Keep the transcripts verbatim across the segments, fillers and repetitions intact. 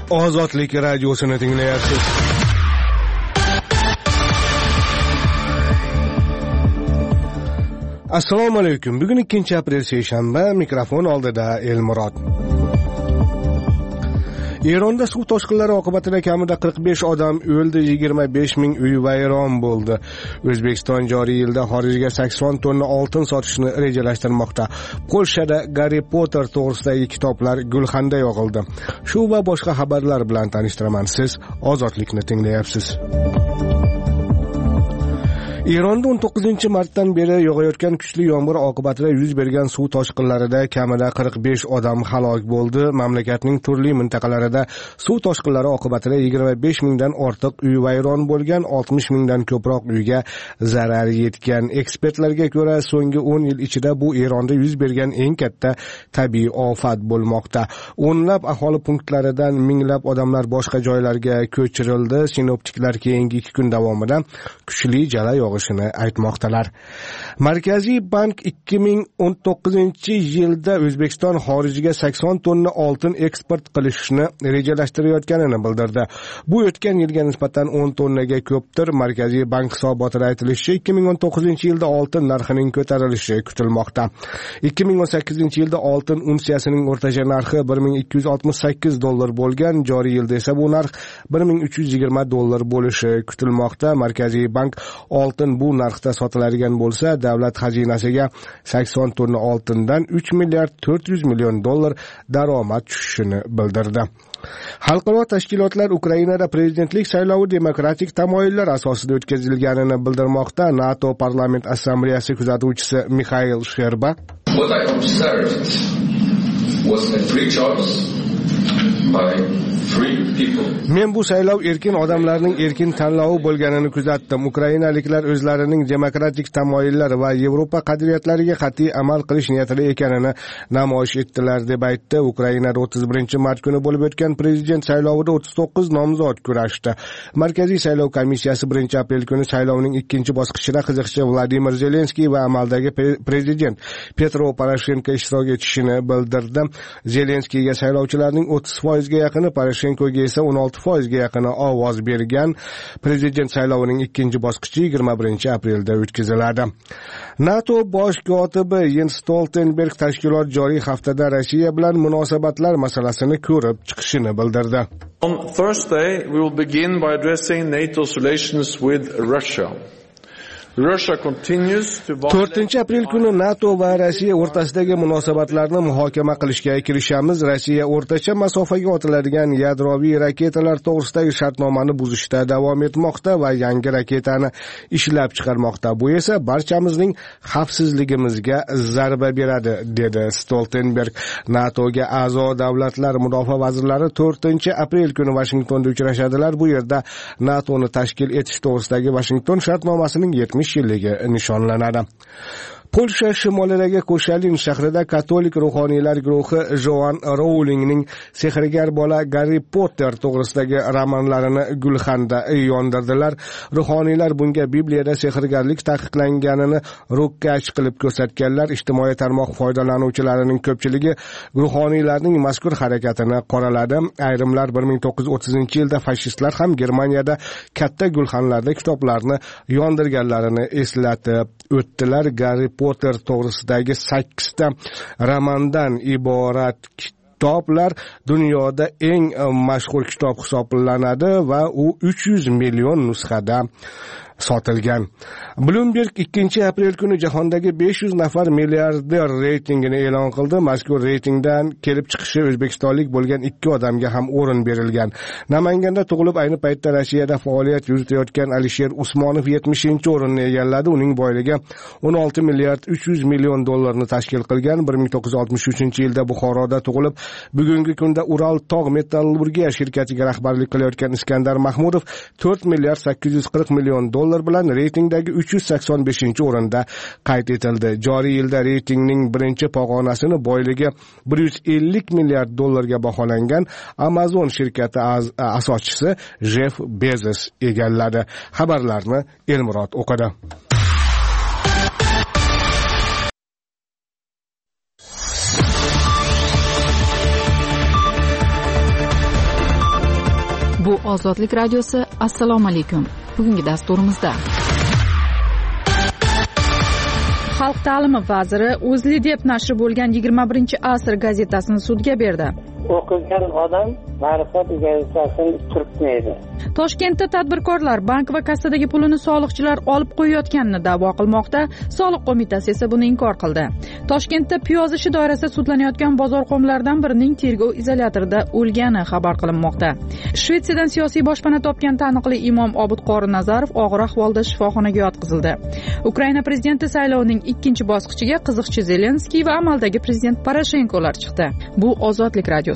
Ozodlik radiosini tinglayapsiz. Assalomu alaykum. Bugun ikkinchi aprel seshanba, mikrofon oldida Elmurod. Eronda suv toshqinlari oqibatida kamida qirq besh odam o'ldi, yigirma besh ming uy vayron bo'ldi. O'zbekiston joriy yilda xorijga sakson tonna oltin sotishni rejalashtirmoqda. Polshada Garri Potter to'g'risidagi kitoblar gulxanda yog'ildi. Shu va boshqa xabarlar bilan tanishtiraman. Siz Ozodlikni tinglayapsiz. Eronda o'n to'qqizinchi martdan beri yog'ayotgan kuchli yomg'ir oqibatida yuz bergan suv toshqinlarida kamida qirq besh odam halok bo'ldi. Mamlakatning turli mintaqalarida suv toshqinlari oqibatida yigirma besh mingdan ortiq uy vayron bo'lgan, oltmish mingdan ko'proq uyga zarar yetgan. Ekspertlarga ko'ra, so'nggi o'n yil ichida bu Eronda yuz bergan eng katta tabiiy ofat bo'lmoqda. O'nlab aholi punktlaridan minglab odamlar boshqa joylarga ko'chirildi. Sinoptiklar keyingi ikki kun davomida kuchli jala yog'di aytmoqdalar. Markaziy bank ikki ming o'n to'qqizinchi yilda O'zbekiston xorijiga sakson tonna oltin eksport qilishni rejalashtirayotganini bildirdi. Bu o'tgan yilga nisbatan o'n tonnaga ko'pdir. Markaziy bank hisobotida aytilishicha, ikki ming o'n to'qqizinchi yilda oltin narxining ko'tarilishi kutilmoqda. ikki ming o'n sakkizinchi yilda oltin unsiyasining o'rtacha narxi bir ming ikki yuz oltmish sakkiz dollar bo'lgan, joriy yilda esa bu narx bir ming uch yuz yigirma dollar bo'lishi kutilmoqda. Markaziy bank oltin bu narxda sotiladigan bo'lsa, davlat xazinasiga sakson tonna oltindan uch milliard to'rt yuz million dollar daromad tushishini bildirdi. Xalqaro tashkilotlar Ukrainada prezidentlik saylovi demokratik tamoyillar asosida o'tkazilganini bildirmoqda. NATO parlament assambleyasi kuzatuvchisi Mikhail Sherba: What I observed was a free choice by Men bu saylov erkin odamlarning erkin tanlovi bo'lganini kuzatdim. Ukrainaliklar o'zlarining demokratik tamoyillar va Yevropa qadriyatlariga qat'iy amal qilish niyatida ekanini namoyish etdilar, deb aytdi. Ukrainada o'ttiz birinchi mart kuni bo'lib o'tgan prezident saylovida o'ttiz to'qqiz nomzod kurashdi. Markaziy saylov komissiyasi birinchi aprel kuni saylovning ikkinchi bosqichida qiziqchi Vladimir Zelenskiy va amaldagi prezident Petro Poroshenko ishtirok etishini bildirdi. Zelenskiyga saylovchilarning o'ttiz foizga yaqini, Poroshenkoga esa o'n olti foizga yaqini ovoz bergan. Prezident saylovining ikkinchi bosqichi yigirma birinchi aprelda o'tkaziladi. NATO bosh kotibi Jens Stoltenberg tashkilot joriy haftada Rossiya bilan munosabatlar masalasini ko'rib chiqishini bildirdi. On Thursday, we will begin by addressing NATO's relations with Russia. to'rtinchi aprel kuni NATO va Rossiya o'rtasidagi munosabatlarni muhokama qilishga kirishamiz. Rossiya o'rtacha masofaga otiladigan yadroviy raketalar to'g'risidagi shartnomani buzishda davom etmoqda va yangi raketani ishlab chiqarmoqda. Bu esa barchamizning xavfsizligimizga zarba beradi, dedi Stoltenberg. NATOga a'zo davlatlar mudofaa vazirlari to'rtinchi aprel kuni Vashingtonda uchrashadilar. Bu yerda NATOni tashkil etish to'g'risidagi Vashington shartnomasining yetmish yilligi nishonlanadi. Polsha shimolidagi Ko'shalin shahrida katolik ruhoniylar guruhi Joan Rowlingning sehrgar bola Garri Potter to'g'risidagi romanlarini gulxanda yondirdilar. Ruhoniylar bunga Bibliyada sehrgarlik taqiqlanganini ro'kach qilib ko'rsatganlar. Ijtimoiy tarmoq foydalanuvchilarining ko'pchiligi ruhoniylarning mazkur harakatini qoraladi. Ayrimlar bir ming to'qqiz yuz o'ttizinchi yilda fashistlar ham Germaniyada katta gulxanlarda kitoblarni yondirganlarini eslatib o'tdilar. Garri Potter to'g'risidagi sakkizta romandan iborat kitoblar dunyoda eng mashhur kitob hisoblanadi va u uch yuz million nusxada sotilgan. Bloomberg ikkinchi aprel kuni jahondagi besh yuz nafar milliarder reytingini e'lon qildi. Mazkur reytingdan kelib chiqishi o'zbekistonlik bo'lgan ikki odamga ham o'rin berilgan. Namanganda tug'ilib ayni paytda Rossiyada faoliyat yuritayotgan Alisher Usmonov yetmishinchi o'rinni egalladi. Uning boyligi o'n olti milliard uch yuz million dollarni tashkil qilgan. bir ming to'qqiz yuz oltmish uchinchi yilda Buxoroda tug'ilib, bugungi kunda Ural tog' metallurgiya shirkatiga rahbarlik qilayotgan Iskandar Mahmudov to'rt milliard sakkiz yuz qirq million dollar bilan reytingdagi uch yuz sakson beshinchi o'rinda qayd etildi. Joriy yilda reytingning birinchi pog'onasini boyligi bir yuz ellik milliard dollarga baholangan Amazon shirkati asoschisi Jeff Bezos egalladi. Xabarlarni Elmurod o'qidi. Ozodlik radiosi, assalomu alaykum. Bugungi dasturimizda Xalq ta'limi vaziri O'zli deb nashri bo'lgan yigirma birinchi asr gazetasini sudga berdi. O'qigan odam ma'rifat gazetasini turtmaydi. Toshkentda tadbirkorlar bank va kassadagi pulini soliqchilar olib qo'yayotganini da'vo qilmoqda. Soliq qo'mitasi esa buni inkor qildi. Toshkentda piyoz ishi doirasida sudlanayotgan bozorxo'mlardan birining tergov izolyatorida o'lgani xabar qilinmoqda. Shvetsiyadan siyosiy boshpana topgan taniqli imom Obid Qori Nazarov og'ir ahvolda shifoxonaga yotqizildi. Ukraina prezidenti saylovining ikkinchi bosqichiga qiziqchi Zelenskiy va amaldagi prezident Poroshenkolar chiqdi. Bu Ozodlik radiosi.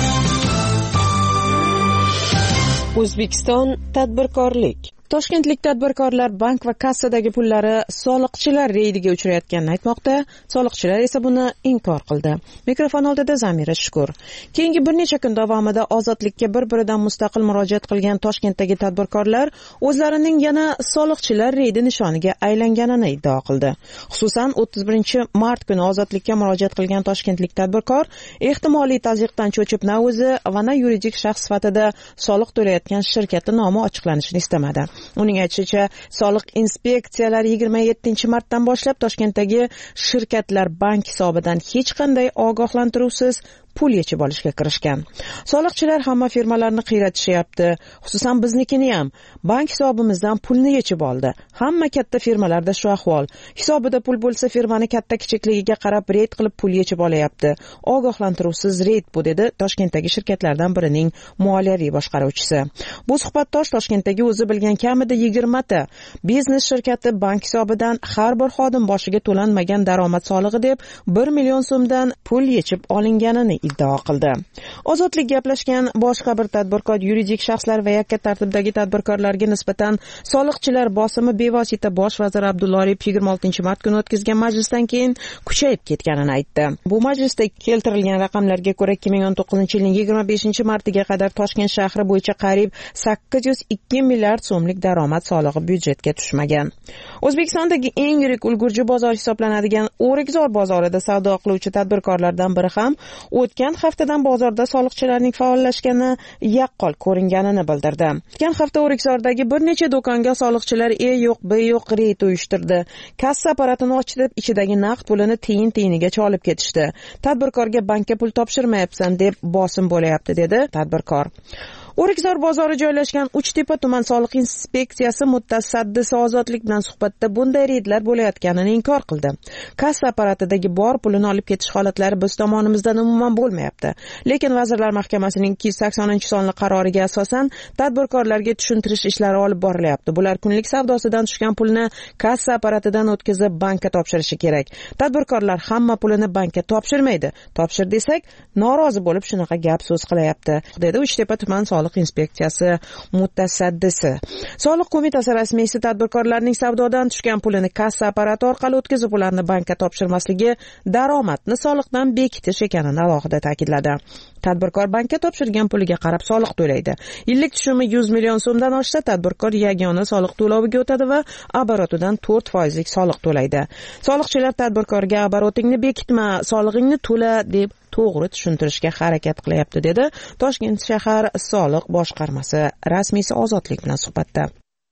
O'zbekiston tadbirkorlik. Toshkentlik tadbirkorlar bank va kassadagi pullari soliqchilar reydiga uchrayotganini aytmoqda, soliqchilar esa buni inkor qildi. Mikrofon oldida Zamira Shukur. Keyingi bir necha kun davomida ozodlikka bir-biridan mustaqil murojaat qilgan Toshkentdagi tadbirkorlar o'zlarining yana soliqchilar reydi nishoniga aylanganini iddao qildi. Xususan, o'ttiz birinchi mart kuni ozodlikka murojaat qilgan toshkentlik tadbirkor ehtimoliy tazyiqdan cho'chib na o'zi va na yuridik shaxs sifatida soliq to'layotgan shirkati nomi ochiqlanishini istamadi. Uning aytishicha, soliq inspeksiyalari yigirma yettinchi martdan boshlab Toshkentdagi shirkatlar bank hisobidan hech qanday ogohlantiruvsiz pul yechib olishga kirishgan. Soliqchilar hamma firmalarni qiyratishyapti, xususan biznikini ham. Bank hisobimizdan pulni yechib oldi. Hamma katta firmalarda shu ahvol. Hisobida pul bo'lsa firmani katta kichikligiga qarab reyd qilib pul yechib olayapti. Ogohlantiruvsiz reyd bu, dedi Toshkentdagi shirkatlardan birining moliyaviy boshqaruvchisi. Bu suhbatdosh Toshkentdagi o'zi bilgan kamida yigirma ta biznes shirkati bank hisobidan har bir xodim boshiga to'lanmagan daromad solig'i deb bir million so'mdan pul yechib olinganini iddao qildi. Ozodlik gaplashgan boshqa bir tadbirkor yuridik shaxslar va yakka tartibdagi tadbirkorlarga nisbatan soliqchilar bosimi bevosita bosh vazir Abdulla Aripov yigirma oltinchi mart kuni o'tkazgan majlisdan keyin kuchayib ketganini aytdi. Bu majlisda keltirilgan raqamlarga ko'ra ikki ming o'n to'qqizinchi yilning yigirma beshinchi martiga qadar Toshkent shahri bo'yicha qariyb sakkiz yuz ikki milliard so'mlik daromad solig'i byudjetga tushmagan. O'zbekistondagi eng yirik ulgurji bozor hisoblanadigan O'rikzor bozorida savdo qiluvchi tadbirkorlardan biri ham o'tgan haftadan bozorda soliqchilarning faollashgani yaqqol ko'ringanini bildirdi. O'tgan hafta O'rikzordagi bir necha do'konga soliqchilar E yo'q, B yo'q reyd uyushtirdi. Kassa apparatini ochib, ichidagi naqd pulini tiyin-tiyinigacha olib ketishdi. Tadbirkorga bankka pul topshirmayapsan deb bosim bo'layapti, dedi tadbirkor. O'rikzor bozori joylashgan Uchtepa tuman soliq inspeksiyasi mutasaddisi Ozodlik bilan suhbatda bunday reydlar bo'layotganini inkor qildi. Kassa apparatidagi bor pulini olib ketish holatlari biz tomonimizdan umuman bo'lmayapti. Lekin Vazirlar Mahkamasining ikki yuz saksoninchi sonli qaroriga asosan tadbirkorlarga tushuntirish ishlari olib borilyapti. Bular kunlik savdosidan tushgan pulni kassa apparatidan o'tkazib bankka topshirishi kerak. Tadbirkorlar hamma pulini bankka topshirmaydi. Topshir desak, norozi bo'lib shunaqa gap so'z qilyapti, dedi Uchtepa tuman soliq inspeksiyasi mutasaddisi. Soliq qo'mitasi rasmiysi tadbirkorlarning savdodan tushgan pulini kassa apparati orqali o'tkazib ularni bankka topshirmasligi daromadni soliqdan bekitish ekanini alohida ta'kidladi. Tadbirkor bankka topshirgan puliga qarab soliq to'laydi. Yillik tushumi yuz million so'mdan oshsa, tadbirkor yagona soliq to'loviga o'tadi va oborotidan to'rt foizlik soliq to'laydi. Soliqchilar tadbirkorga oborotingni bekitma, solig'ingni to'la deb to'g'ri tushuntirishga harakat qilyapti, dedi Toshkent shahar soliq boshqarmasi rasmiysi Ozodlik bilan suhbatda.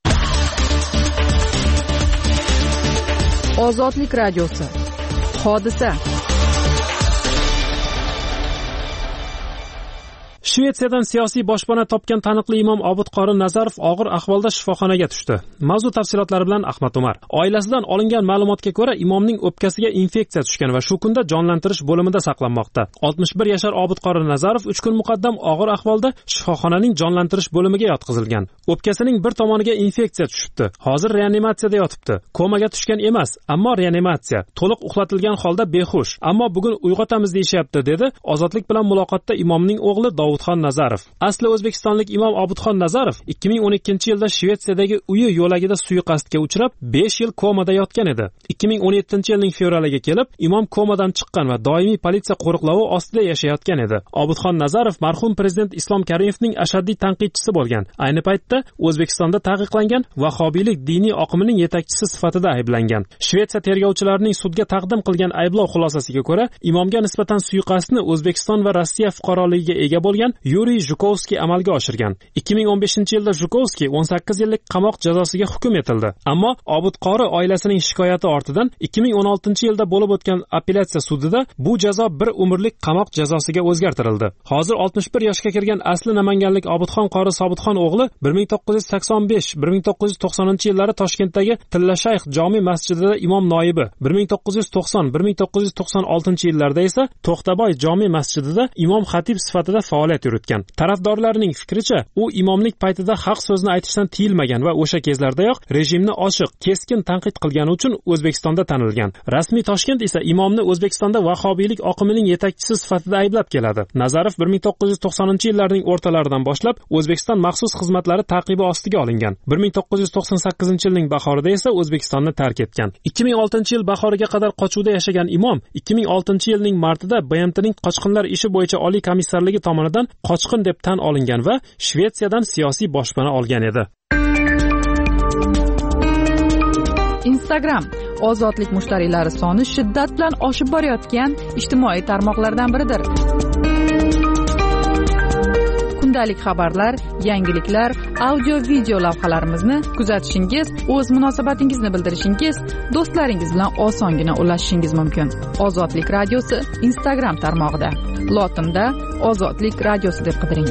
Ozodlik radiosi. Hodisa. Shvetsiyadan siyosiy boshpana topgan taniqli imom Obid Qori Nazarov og'ir ahvolda shifoxonaga tushdi. Mavzu tafsilotlari bilan Ahmad Umar. Oilasidan olingan ma'lumotga ko'ra, imomning o'pkasiga infeksiya tushgan va shu kunda jonlantirish bo'limida saqlanmoqda. oltmish bir yashar Obid Qori Nazarov uch kun muqaddam og'ir ahvolda shifoxonaning jonlantirish bo'limiga yotqizilgan. O'pkasining bir tomoniga infeksiya tushibdi. Hozir reanimatsiyada yotibdi. Komaga tushgan emas, ammo reanimatsiya. To'liq uxlatilgan holda behush, ammo bugun uyg'otamiz deyishyapti, dedi Ozodlik bilan muloqotda imomning o'g'li Davudxon Nazarov. Asli o'zbekistonlik imom Obidxon Nazarov ikki ming o'n ikkinchi yilda Shvetsiyadagi uyi yo'lagida suiqasdga uchrab besh yil komada yotgan edi. ikki ming o'n yettinchi yilning fevraliga kelib, imom komadan chiqqan va doimiy politsiya qo'riqlovi ostida yashayotgan edi. Obidxon Nazarov marhum prezident Islom Karimovning ashaddiy tanqidchisi bo'lgan. Ayni paytda O'zbekistonda taqiqlangan vahobiylik diniy oqimining yetakchisi sifatida ayblangan. Shvetsiya tergovchilarining sudga taqdim qilgan ayblov xulosasiga ko'ra, imomga nisbatan suiqasdni O'zbekiston va Rossiya fuqaroligiga ega bo'lgan qilingan Yuriy Zhukovskiy amalga oshirgan. ikki ming o'n beshinchi yilda Zhukovskiy o'n sakkiz yillik qamoq jazosiga hukm etildi. Ammo Obidqori oilasining shikoyati ortidan ikki ming o'n oltinchi yilda bo'lib o'tgan appelyatsiya sudida bu jazo bir umrlik qamoq jazosiga o'zgartirildi. Hozir oltmish bir yoshga kirgan asli namanganlik Obidxon qori Sobitxon o'g'li bir ming to'qqiz yuz sakson besh bir ming to'qqiz yuz to'qsoninchi yillari Toshkentdagi Tilla Shayx jome masjidida imom noibi, bir ming to'qqiz yuz to'qson bir ming to'qqiz yuz to'qson oltinchi yillarda esa To'xtaboy jome masjidida imom xatib sifatida faoliyat yuritgan. Tarafdorlarning fikricha, u imomlik paytida haq so'zni aytishdan tiyilmagan va o'sha kezlardayoq rejimni ochiq, keskin tanqid qilgani uchun O'zbekistonda tanilgan. Rasmiy Toshkent esa imomni O'zbekistonda vahobiylik oqimining yetakchisi sifatida ayblab keladi. Nazarov bir ming to'qqiz yuz to'qsoninchi yillarning o'rtalaridan boshlab O'zbekiston maxsus xizmatlari taqibi ostiga olingan. bir ming to'qqiz yuz to'qson sakkizinchi yilning bahorida esa O'zbekistonni tark etgan. ikki ming oltinchi yil bahoriga qadar qochuvda yashagan imom ikki ming oltinchi yilning martida B M T'ning qochqinlar ishi bo'yicha oliy komissarligi tomonidan qochqin deb tan olingan va Shvetsiyadan siyosiy boshpana olgan edi. Instagram ozodlik mushtariylari soni shiddat bilan oshib borayotgan ijtimoiy tarmoqlardan biridir. Kundalik xabarlar, yangiliklar, audio-video lavhalarimizni kuzatishingiz, o'z munosabatingizni bildirishingiz, do'stlaringiz bilan osongina ulashishingiz mumkin. Ozodlik radiosi Instagram tarmog'ida. Lotinda Ozodlik radiosi deb qidiring.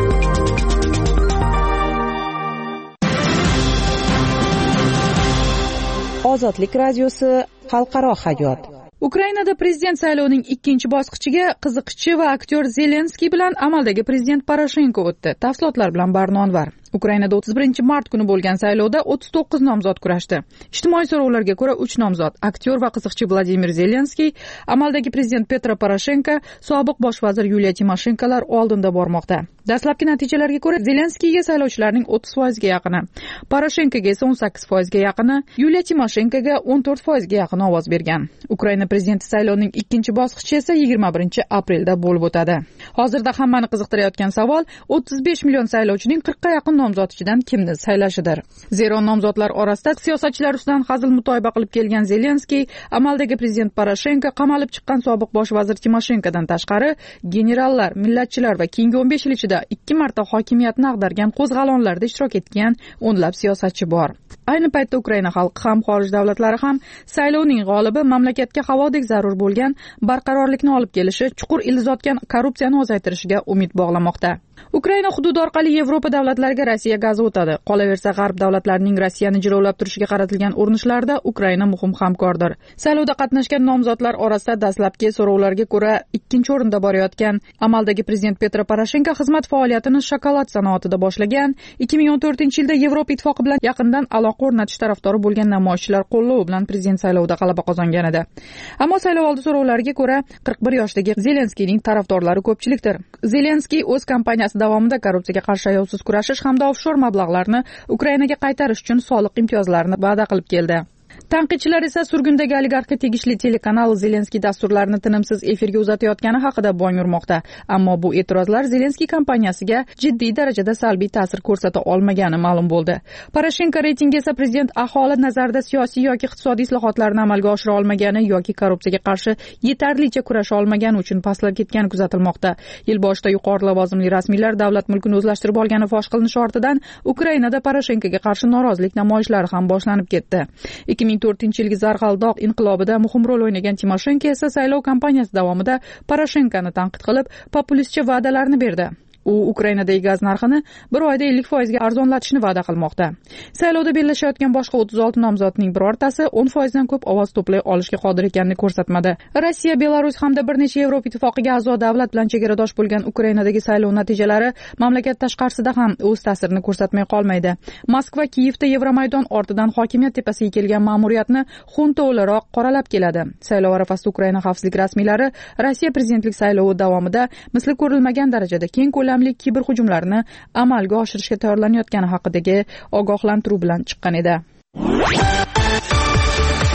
Ozodlik radiosi xalqaro hayot. Ukrainada prezident saylovining ikkinchi bosqichiga qiziqchi va aktyor Zelenskiy bilan amaldagi prezident Poroshenko o'tdi. Tafsilotlar bilan Barnonvar. Ukrainada o'ttiz birinchi mart kuni bo'lgan saylovda o'ttiz to'qqiz nomzod kurashdi. Ijtimoiy so'rovlarga ko'ra uch nomzod, aktyor va qiziqchi Vladimir Zelenskiy, amaldagi prezident Petro Poroshenko, sobiq bosh vazir Yuliya Timoshenkolar oldinda bormoqda. Dastlabki natijalarga ko'ra Zelenskiyga saylovchilarning o'ttiz foizga yaqini, Poroshenkoga esa o'n sakkiz foizga yaqini, Yuliya Timoshenkoga o'n to'rt foizga yaqin ovoz bergan. Ukraina prezidenti saylovining ikkinchi bosqichi esa yigirma birinchi aprelda bo'lib o'tadi. Hozirda hammani qiziqtirayotgan savol o'ttiz besh million saylovchining qirqqa yaqin nomzod ichidan kimni saylashidir. Zero nomzodlar orasida siyosatchilar ustidan hazil mutoyiba qilib kelgan Zelenskiy, amaldagi prezident Poroshenko, qamalib chiqqan sobiq bosh vazir Timoshenkodan tashqari generallar, millatchilar va keyingi o'n besh yil ichida ikki marta hokimiyatni ag'dargan qo'zg'alonlarda ishtirok etgan o'nlab siyosatchi bor. Ayni paytda Ukraina xalqi ham, xorij davlatlari ham saylovning g'olibi mamlakatga havodek zarur bo'lgan barqarorlikni olib kelishi, chuqur ilizotgan korrupsiyani ozaytirishiga umid bog'lamoqda. Ukraina hududi orqali Yevropa davlatlariga Rossiya gazi o'tadi. Qolaversa, g'arb davlatlarining Rossiyani jilovlab turishiga qaratilgan urinishlarda Ukraina muhim hamkordir. Saylovda qatnashgan nomzodlar orasida dastlabki so'rovlarga ko'ra ikkinchi o'rinda borayotgan amaldagi prezident Petro Poroshenko xizmat faoliyatini shokolad sanoatida boshlagan. ikki ming o'n to'rtinchi yilda Yevropa ittifoqi bilan yaqindan aloqa o'rnatish tarafdori bo'lgan namoyishchilar qo'llovi bilan prezident saylovida g'alaba qozongan edi. Ammo saylovoldi so'rovlariga ko'ra qirq bir yoshdagi Zelenskiyning tarafdorlari ko'pchilikdir. Zelenskiy o'z kampaniyasi davomida korrupsiyaga qarshi ayovsiz kurashish hamda ofshor mablag'larni Ukrainaga qaytarish uchun soliq imtiyozlarini va'da qilib keldi. Tanqidchilar esa surgundagi oligarxga tegishli telekanal Zelenskiy dasturlarini tinimsiz efirga uzatayotgani haqida bong urmoqda. Ammo bu e'tirozlar Zelenskiy kampaniyasiga jiddiy darajada salbiy ta'sir ko'rsata olmagani ma'lum bo'ldi. Poroshenko reytingi esa prezident aholi nazarida siyosiy yoki iqtisodiy islohotlarni amalga oshira olmagani yoki korrupsiyaga qarshi yetarlicha kurasha olmagani uchun pastlab ketgani kuzatilmoqda. Yil boshida yuqori lavozimli rasmiylar davlat mulkini o'zlashtirib olgani fosh qilinishi ortidan Ukrainada Poroshenkoga qarshi norozilik namoyishlari ham boshlanib ketdi. ikki ming to'rtinchi yilgi Zarg'aldoq inqilobida muhim rol o'ynagan Timoshenko esa saylov kampaniyasi davomida Poroshenkoni tanqid qilib, populistcha va'dalarni berdi. U Ukrainadagi gaz narxini bir oyda ellik foizga arzonlatishni va'da qilmoqda. Saylovda bellashayotgan boshqa o'ttiz olti nomzodning birortasi o'n foizdan ko'p ovoz to'play olishga qodir ekanini ko'rsatmadi. Rossiya, Belarus hamda bir necha Yevropa ittifoqiga a'zo davlat bilan chegaradosh bo'lgan Ukrainadagi saylov natijalari mamlakat tashqarisida ham o'z ta'sirini ko'rsatmay qolmaydi. Moskva Kiyevda Yevromaydon ortidan hokimiyat tepasiga kelgan ma'muriyatni xunta o'laroq qoralab keladi. Saylov arafasida Ukraina xavfsizlik rasmiylari Rossiya prezidentlik saylovi davomida misli ko'rilmagan darajada keng ko'lamli kiberhujumlarni amalga oshirishga tayyorlanayotgani haqidagi ogohlantiruv bilan chiqqan edi.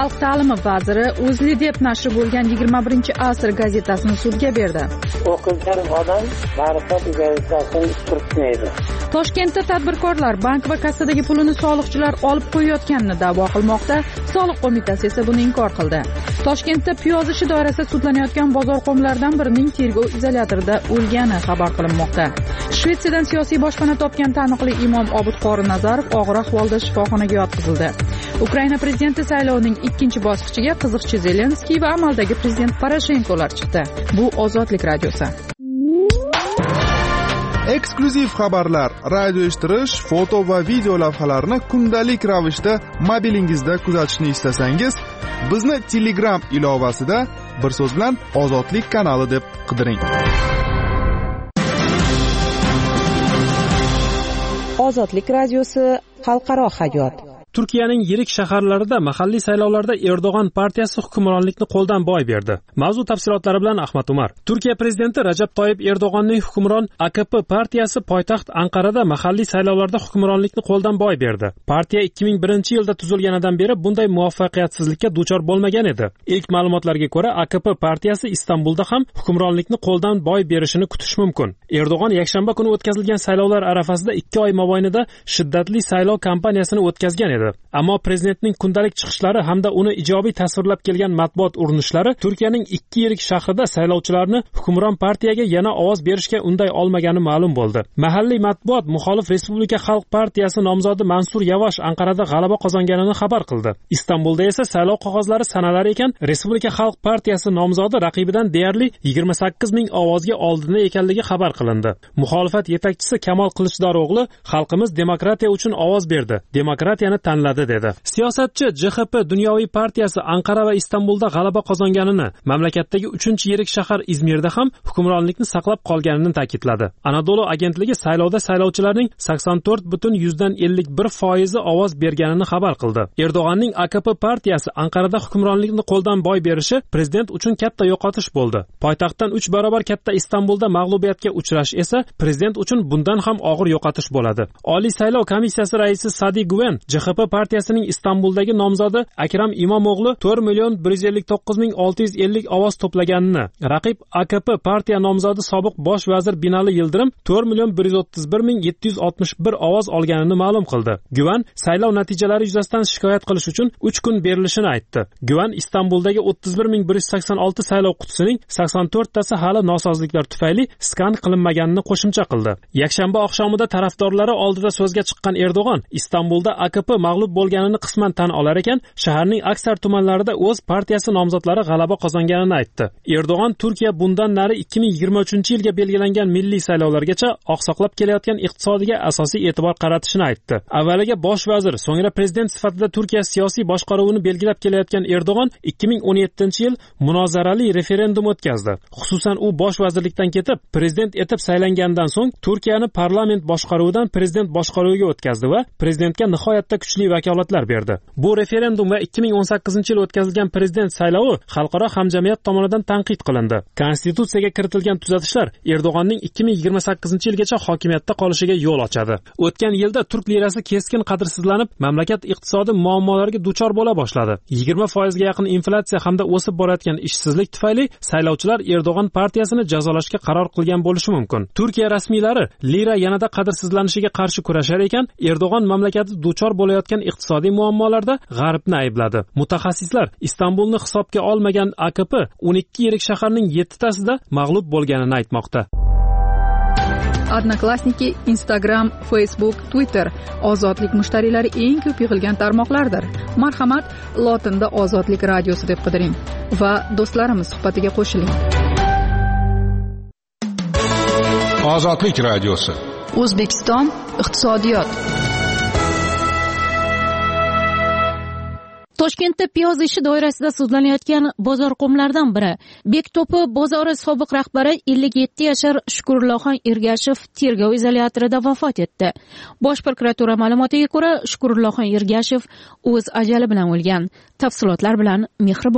xalq ta'limi vaziri O'zLiDeP nashri bo'lgan yigirma birinchi asr gazetasini sudga berdi. O'qigan odam ma'rifat gazetasini turtmaydi. Toshkentda tadbirkorlar bank va kassadagi pulini soliqchilar olib qo'yayotganini da'vo qilmoqda. Soliq qo'mitasi esa buni inkor qildi. Toshkentda piyoz ishi doirasida sudlanayotgan bozorxo'mlardan birining tergov izolyatorida o'lgani xabar qilinmoqda. Shvetsiyadan siyosiy boshpana topgan taniqli imom Obid Qori Nazarov og'ir ahvolda shifoxonaga yotqizildi. Ukraina prezidenti saylovining ikkinchi bosqichiga qiziqchi Zelenskiy va amaldagi prezident Poroshenkolar chiqdi. Bu Ozodlik radiosi. Eksklyuziv xabarlar, radio eshittirish, foto va video lavhalarni kundalik ravishda mobilingizda kuzatishni istasangiz, bizni Telegram ilovasida bir so'z bilan Ozodlik kanali deb qidiring. Ozodlik radiosi xalqaro hayot. Turkiyaning yirik shaharlarida mahalliy saylovlarda Erdo'g'an partiyasi hukmronlikni qo'ldan boy berdi. Mavzu tafsilotlari bilan Ahmad Umar. Turkiya prezidenti Rajab Toyyib Erdo'g'anning hukmron A K P partiyasi poytaxt Anqarada mahalliy saylovlarda hukmronlikni qo'ldan boy berdi. Partiya ikki ming birinchi yilda tuzilganidan beri bunday muvaffaqiyatsizlikka duchor bo'lmagan edi. Ilk ma'lumotlarga ko'ra, A K P partiyasi Istanbulda ham hukmronlikni qo'ldan boy berishini kutish mumkin. Erdo'g'an yakshanba kuni o'tkazilgan saylovlar arafasida ikki oy mobaynida shiddatli saylov kampaniyasini o'tkazgan edi. Ammo prezidentning kundalik chiqishlari hamda uni ijobiy tasvirlab kelgan matbuot urinishlari Turkiyaning ikki yirik shahrida saylovchilarni hukmron partiyaga yana ovoz berishga unday olmagani ma'lum bo'ldi. Mahalliy matbuot muxolif Respublika Xalq partiyasi nomzodi Mansur Yavash Anqarada g'alaba qozonganini xabar qildi. Istanbulda esa saylov qog'ozlari sanalar ekan, Respublika Xalq partiyasi nomzodi raqibidan deyarli yigirma sakkiz ming ovozga oldinda ekanligi xabar qilindi. Muxolifat yetakchisi Kamol Qilichdaro'g'li xalqimiz demokratiya uchun ovoz berdi. Demokratiyani tanladi dedi. Siyosatchi J H P Dunyoviy partiyasi Anqara va Istanbulda g'alaba qozonganini, mamlakatdagi uchinchi yirik shahar Izmirda ham hukmronlikni saqlab qolganini ta'kidladi. Anadolu agentligi saylovda saylovchilarning sakson to'rt butun yuzdan ellik bir foizi ovoz berganini xabar qildi. Erdo'g'anning A K P partiyasi Anqarada hukmronlikni qo'ldan boy berishi prezident uchun katta yo'qotish bo'ldi. Poytaxtdan uch barobar katta Istanbulda mag'lubiyatga uchrash esa prezident uchun bundan ham og'ir yo'qotish bo'ladi. Oliy saylov komissiyasi raisi Sadi Guven J H P partiyasining Istanbuldagi nomzodi Akram Imomo'g'li to'rt million bir yuz ellik to'qqiz ming olti yuz ellik ovoz to'plaganini, raqib A K P partiya nomzodi sobiq bosh vazir Binali Yildirim to'rt million bir yuz o'ttiz bir ming yetti yuz oltmish bir ovoz olganini ma'lum qildi. Guvan saylov natijalari yuzasidan shikoyat qilish uchun uch kun berilishini aytdi. Guvan Istanbuldagi o'ttiz bir ming bir yuz sakson olti saylov qutisining sakson to'rttasi hali nosozliklar tufayli skan qilinmaganini qo'shimcha qildi. Yakshanba oqshomida tarafdorlari oldida so'zga chiqqan Erdo'g'an Istanbulda A K P mag'lub bo'lganini qisman tan olar ekan, shaharning aksar tumanlarida o'z partiyasi nomzodlari g'alaba qozonganini aytdi. Erdo'g'an Turkiya bundan nari ikki ming yigirma uchinchi yilga belgilangan milliy saylovlargacha oqsoqlab kelayotgan iqtisodiga asosiy e'tibor qaratishini aytdi. Avvaliga bosh vazir, so'ngra prezident sifatida Turkiya siyosiy boshqaruvini belgilab kelayotgan Erdo'g'an ikki ming o'n yettinchi yil munozarali referendum o'tkazdi. Xususan u bosh vazirlikdan ketib, prezident etib saylangandan so'ng Turkiyani parlament boshqaruvidan prezident boshqaruviga o'tkazdi va prezidentga nihoyatda kuchli vakolatlar berdi. Bu referendum va ikki ming o'n sakkizinchi yil o'tkazilgan prezident saylovi xalqaro hamjamiyat tomonidan tanqid qilindi. Konstitutsiyaga kiritilgan tuzatishlar Erdo'g'anning ikki ming yigirma sakkizinchi yilgacha hokimiyatda qolishiga yo'l ochadi. O'tgan yilda turk lirasi keskin qadrsizlanib, mamlakat iqtisodi muammolariga duchor bo'la boshladi. yigirma foizga yaqin inflyatsiya hamda o'sib borayotgan ishsizlik tufayli saylovchilar Erdo'g'an partiyasini jazolashga qaror qilgan bo'lishi mumkin. Turkiya rasmiylari lira yanada qadrsizlanishiga qarshi kurashar ekan, Erdo'g'an mamlakati duchor bo'layotgan iqtisodiy muammolarda G'arbni aybladi. Mutaxassislar Istanbulni hisobga olmagan A K P o'n ikki yirik shaharning yettitasida mag'lub bo'lganini aytmoqda. Odnoklassniki, Instagram, Facebook, Twitter ozodlik mushtariylari eng ko'p yig'ilgan tarmoqlardir. Marhamat, lotinda Ozodlik radiosi deb qidiring va do'stlarimiz suhbatiga qo'shiling. Ozodlik radiosi. O'zbekiston iqtisodiyot. Toshkentda piyoz ishi doirasida sudlanayotgan bozorqo'mlardan biri Bekto'pi bozori sobiq rahbari ellik yetti yashar Shukurullohon Ergashev tergov izolyatorida vafot etdi. Bosh prokuratura ma'lumotiga ko'ra, Shukurullohon Ergashev o'z ajali bilan o'lgan. Tafsilotlar bilan Mehribon.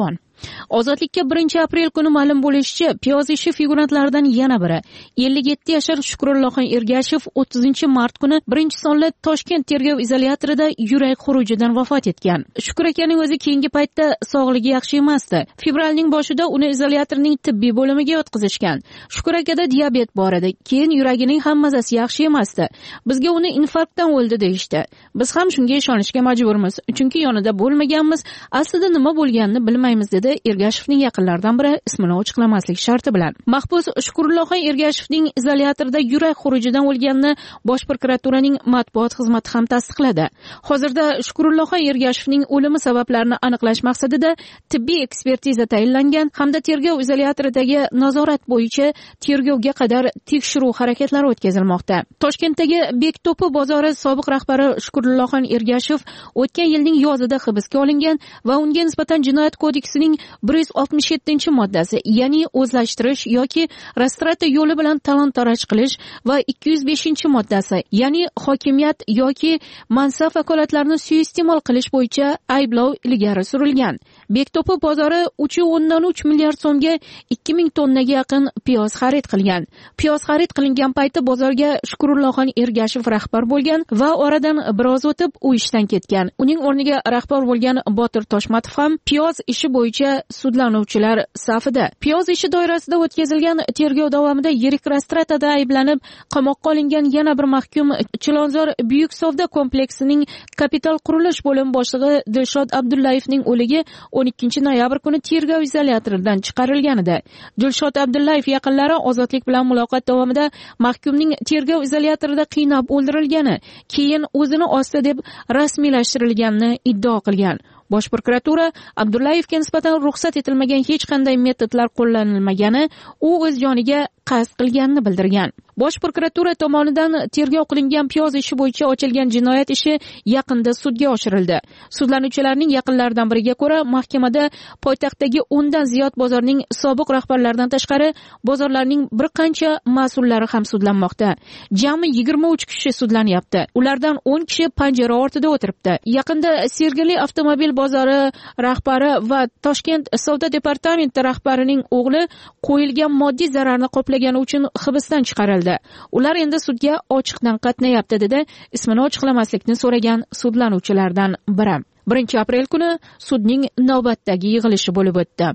Ozodlikka birinchi aprel kuni ma'lum bo'lishicha, piyoz ishi figurantlaridan yana biri ellik yetti yashar Shukrullohon Ergashev o'ttizinchi mart kuni birinchi sonli Toshkent tergov izolyatorida yurak xurujidan vafot etgan. Shukr akaning o'zi keyingi paytda sog'ligi yaxshi emasdi. Fevralning boshida uni izolyatorning tibbiy bo'limiga yotqizishgan. Shukr akada diabet bor edi. Keyin yuragining ham mazasi yaxshi emasdi. Bizga uni infarktdan o'ldi deyishdi. Biz ham shunga ishonishga majburmiz, chunki yonida bo'lmaganmiz, aslida nima bo'lganini bilmaymiz dedi Ergashevning yaqinlaridan biri ismini ochiqlamaslik sharti bilan. Mahbus Shukrullohon Ergashevning izolyatorda yurak xurujidan o'lganini Bosh prokuraturaning matbuot xizmati ham tasdiqladi. Hozirda Shukrullohon Ergashevning o'limi sabablarini aniqlash maqsadida tibbiy ekspertiza tayinlangan hamda tergov izolyatoridagi nazorat bo'yicha tergovga qadar tekshiruv harakatlari o'tkazilmoqda. Toshkentdagi Bekto'pi bozori sobiq rahbari Shukrullohon Ergashev o'tgan yilning yozida hibsga olingan va unga nisbatan jinoyat kodeksining bir yuz oltmish yettinchi moddasi, ya'ni o'zlashtirish yoki rastrata yo'li bilan talon-taroj qilish va ikki yuz beshinchi moddasi, ya'ni hokimiyat yoki mansab vakolatlarini suiiste'mol qilish bo'yicha ayblov ilgari surilgan. Bekto'pi bozori uch nuqta o'ndan uch milliard so'mga ikki ming tonnaga yaqin piyoz xarid qilgan. Piyoz xarid qilingan payti bozorga Shukrullohon Ergashev rahbar bo'lgan va oradan biroz o'tib u ishdan ketgan. Uning o'rniga rahbar bo'lgan Botir Toshmatov ham piyoz ishi bo'yicha sudlanuvchilar safida. Piyoz ishi doirasida o'tkazilgan tergov davomida yirik rastratada ayblanib qamoqqa olingan yana bir mahkum Chilonzor Buyuk savdo kompleksining kapital qurilish bo'limi boshlig'i Dilshod Abdullayevning o'ligi o'n ikkinchi noyabr kuni tergov izolyatoridan chiqarilgan edi. Dilshod Abdullayev yaqinlari ozodlik bilan muloqot davomida mahkumning tergov izolyatorida qiynab o'ldirilgani, keyin o'zini osdi deb rasmiylashtirilganini iddao qilgan. Bosh prokuratura Abdullayevga nisbatan ruxsat etilmagan hech qanday metodlar qo'llanilmagani, u o'z joniga qasd qilganini bildirgan. Bosh prokuratura tomonidan tergov qilingan piyoz ishi bo'yicha ochilgan jinoyat ishi yaqinda sudga oshirildi. Sudlanuvchilarning yaqinlaridan biriga ko'ra, mahkamada poytaxtdagi o'ndan ziyod bozorning sobiq rahbarlaridan tashqari bozorlarning bir qancha mas'ullari ham sudlanmoqda. Jami yigirma uch kishi sudlanyapti. Ulardan o'n kishi panjara ortida o'tiribdi. Yaqinda Sergeli avtomobil bozori rahbari va Toshkent savdo departamenti rahbarining o'g'li qo'yilgan moddiy zararni qoplagani uchun hibsdan chiqarildi. Ular endi sudga ochiqdan qatnayapti dedi ismini ochiqlamaslikni so'ragan sudlanuvchilardan biri. birinchi aprel kuni sudning navbatdagi yig'ilishi bo'lib o'tdi.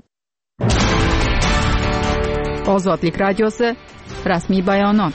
Ozodlik radiosi rasmiy bayonot.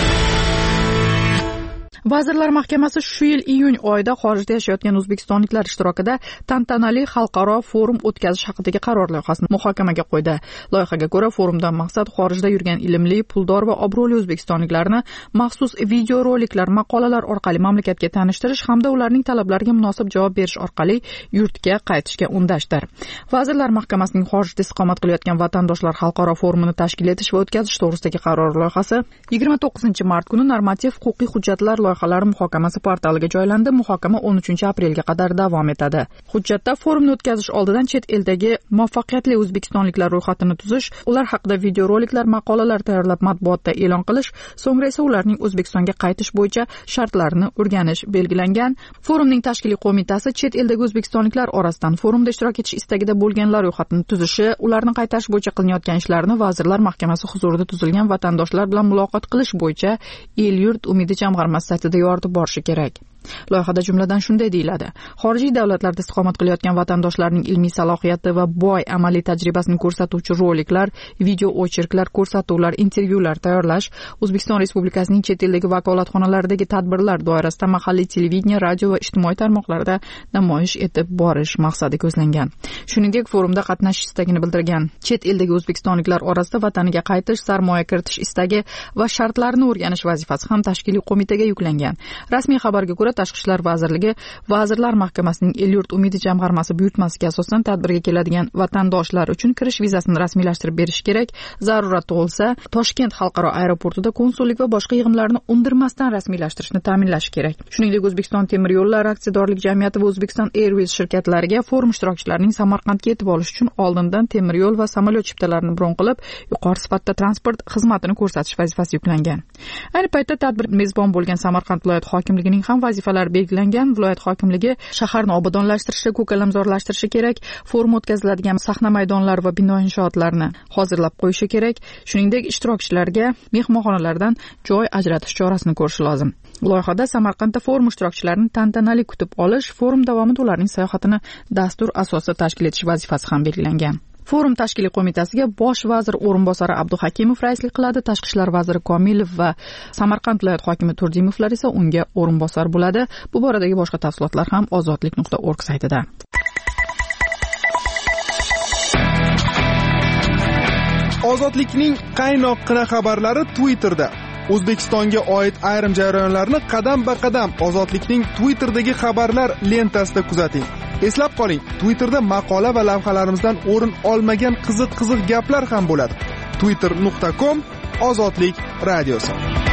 Vazirlar Mahkamasi shu yil iyun oyida xorijda yashayotgan o'zbekistonliklar ishtirokida tantanali xalqaro forum o'tkazish haqidagi qaror loyihasini muhokamaga qo'ydi. Loyihaga ko'ra, forumdan maqsad xorijda yurgan ilmli, puldor va obro'li o'zbekistonliklarni maxsus videoroliklar, maqolalar orqali mamlakatga tanishtirish hamda ularning talablariga munosib javob berish orqali yurtga qaytishga undashdir. Vazirlar Mahkamasining xorijda istiqomat qilayotgan vatandoshlar xalqaro forumini tashkil etish va o'tkazish to'g'risidagi qaror loyihasi yigirma to'qqizinchi mart kuni normativ huquqiy hujjatlar loyihalari muhokamasi portaliga joylandi. Muhokama o'n uchinchi aprelga qadar davom etadi. Hujjatda forumni o'tkazish oldidan chet eldagi muvaffaqiyatli o'zbekistonliklar ro'yxatini tuzish, ular haqida videoroliklar, maqolalar tayyorlab matbuotda e'lon qilish, so'ngra esa ularning O'zbekistonga qaytish bo'yicha shartlarini o'rganish belgilangan. Forumning tashkiliy qo'mitasi chet eldagi o'zbekistonliklar orasidan forumda ishtirok etish istagida bo'lganlar ro'yxatini tuzishi, ularni qaytarish bo'yicha qilinayotgan ishlarni Vazirlar Mahkamasi huzurida tuzilgan vatandoshlar bilan muloqot qilish bo'yicha El-yurt umidi jamg'armasi saytida yoritib borishi kerak. Loyihada jumladan shunday deyiladi: xorijiy davlatlarda istiqomat qilayotgan vatandoshlarning ilmiy salohiyati va boy amaliy tajribasini ko'rsatuvchi roliklar, video ocherklar, ko'rsatuvlar, intervyular tayyorlash, O'zbekiston Respublikasining chet eldagi vakolatxonalaridagi tadbirlar doirasida mahalliy televideniya, radio va ijtimoiy tarmoqlarda namoyish etib borish maqsadi ko'zlangan. Shuningdek, forumda qatnashish istagini bildirgan chet eldagi o'zbekistonliklar orasida vataniga qaytish, sarmoya kiritish istagi va shartlarini o'rganish vazifasi ham tashkiliy qo'mitaga yuklangan. Rasmiy xabarga ko'ra, Tashqi ishlar vazirligi Vazirlar Mahkamasining El-yurt umidi jamg'armasi buyurtmasiga asosan tadbirga keladigan vatandoshlar uchun kirish vizasini rasmiylashtirib berish kerak. Zarurat tug'ilsa, Toshkent xalqaro aeroportida konsullik va boshqa yig'imlarni undirmasdan rasmiylashtirishni ta'minlash kerak. Shuningdek, O'zbekiston temir yo'llari aksiyadorlik jamiyati va O'zbekiston Airways shirkatlariga forum ishtirokchilarining Samarqandga yetib olish uchun oldindan temir yo'l va samolyot chiptalarini bron qilib, yuqori sifatda transport xizmatini ko'rsatish vazifasi yuklangan. Ayni paytda tadbir mezbon bo'lgan Samarqand viloyat hokimligining ham vazifasi vazifalar belgilangan. Viloyat hokimligi shaharni obodonlashtirishi, ko'kalamzorlashtirishi kerak, forum o'tkaziladigan sahna maydonlari va bino inshootlarini hozirlab qo'yishi kerak. Shuningdek, ishtirokchilarga mehmonxonalardan joy ajratish chorasini ko'rish lozim. Loyihada Samarqandda forum ishtirokchilarini tantanali kutib olish, forum davomida ularning sayohatini dastur asosida tashkil etish vazifasi ham belgilangan. Forum tashkiliy qo'mitasiga bosh vazir o'rinbosari Abduhakimov raislik qiladi, tashqi ishlar vaziri Komilov va Samarqand viloyat hokimi Turdimovlar esa unga o'rinbosar bo'ladi. Bu boradagi boshqa tafsilotlar ham ozodlik nuqta org saytida. Ozodlikning qaynoqqina xabarlari Twitterda. O'zbekistonga oid ayrim jarayonlarni qadam-ba-qadam Ozodlikning Twitter'dagi xabarlar lentasida kuzating. Eslab qoling, Twitterda maqola va lavhalarimizdan o'rin olmagan qiziq-qiziq gaplar ham bo'ladi. twitter nuqta com Ozodlik radiosi.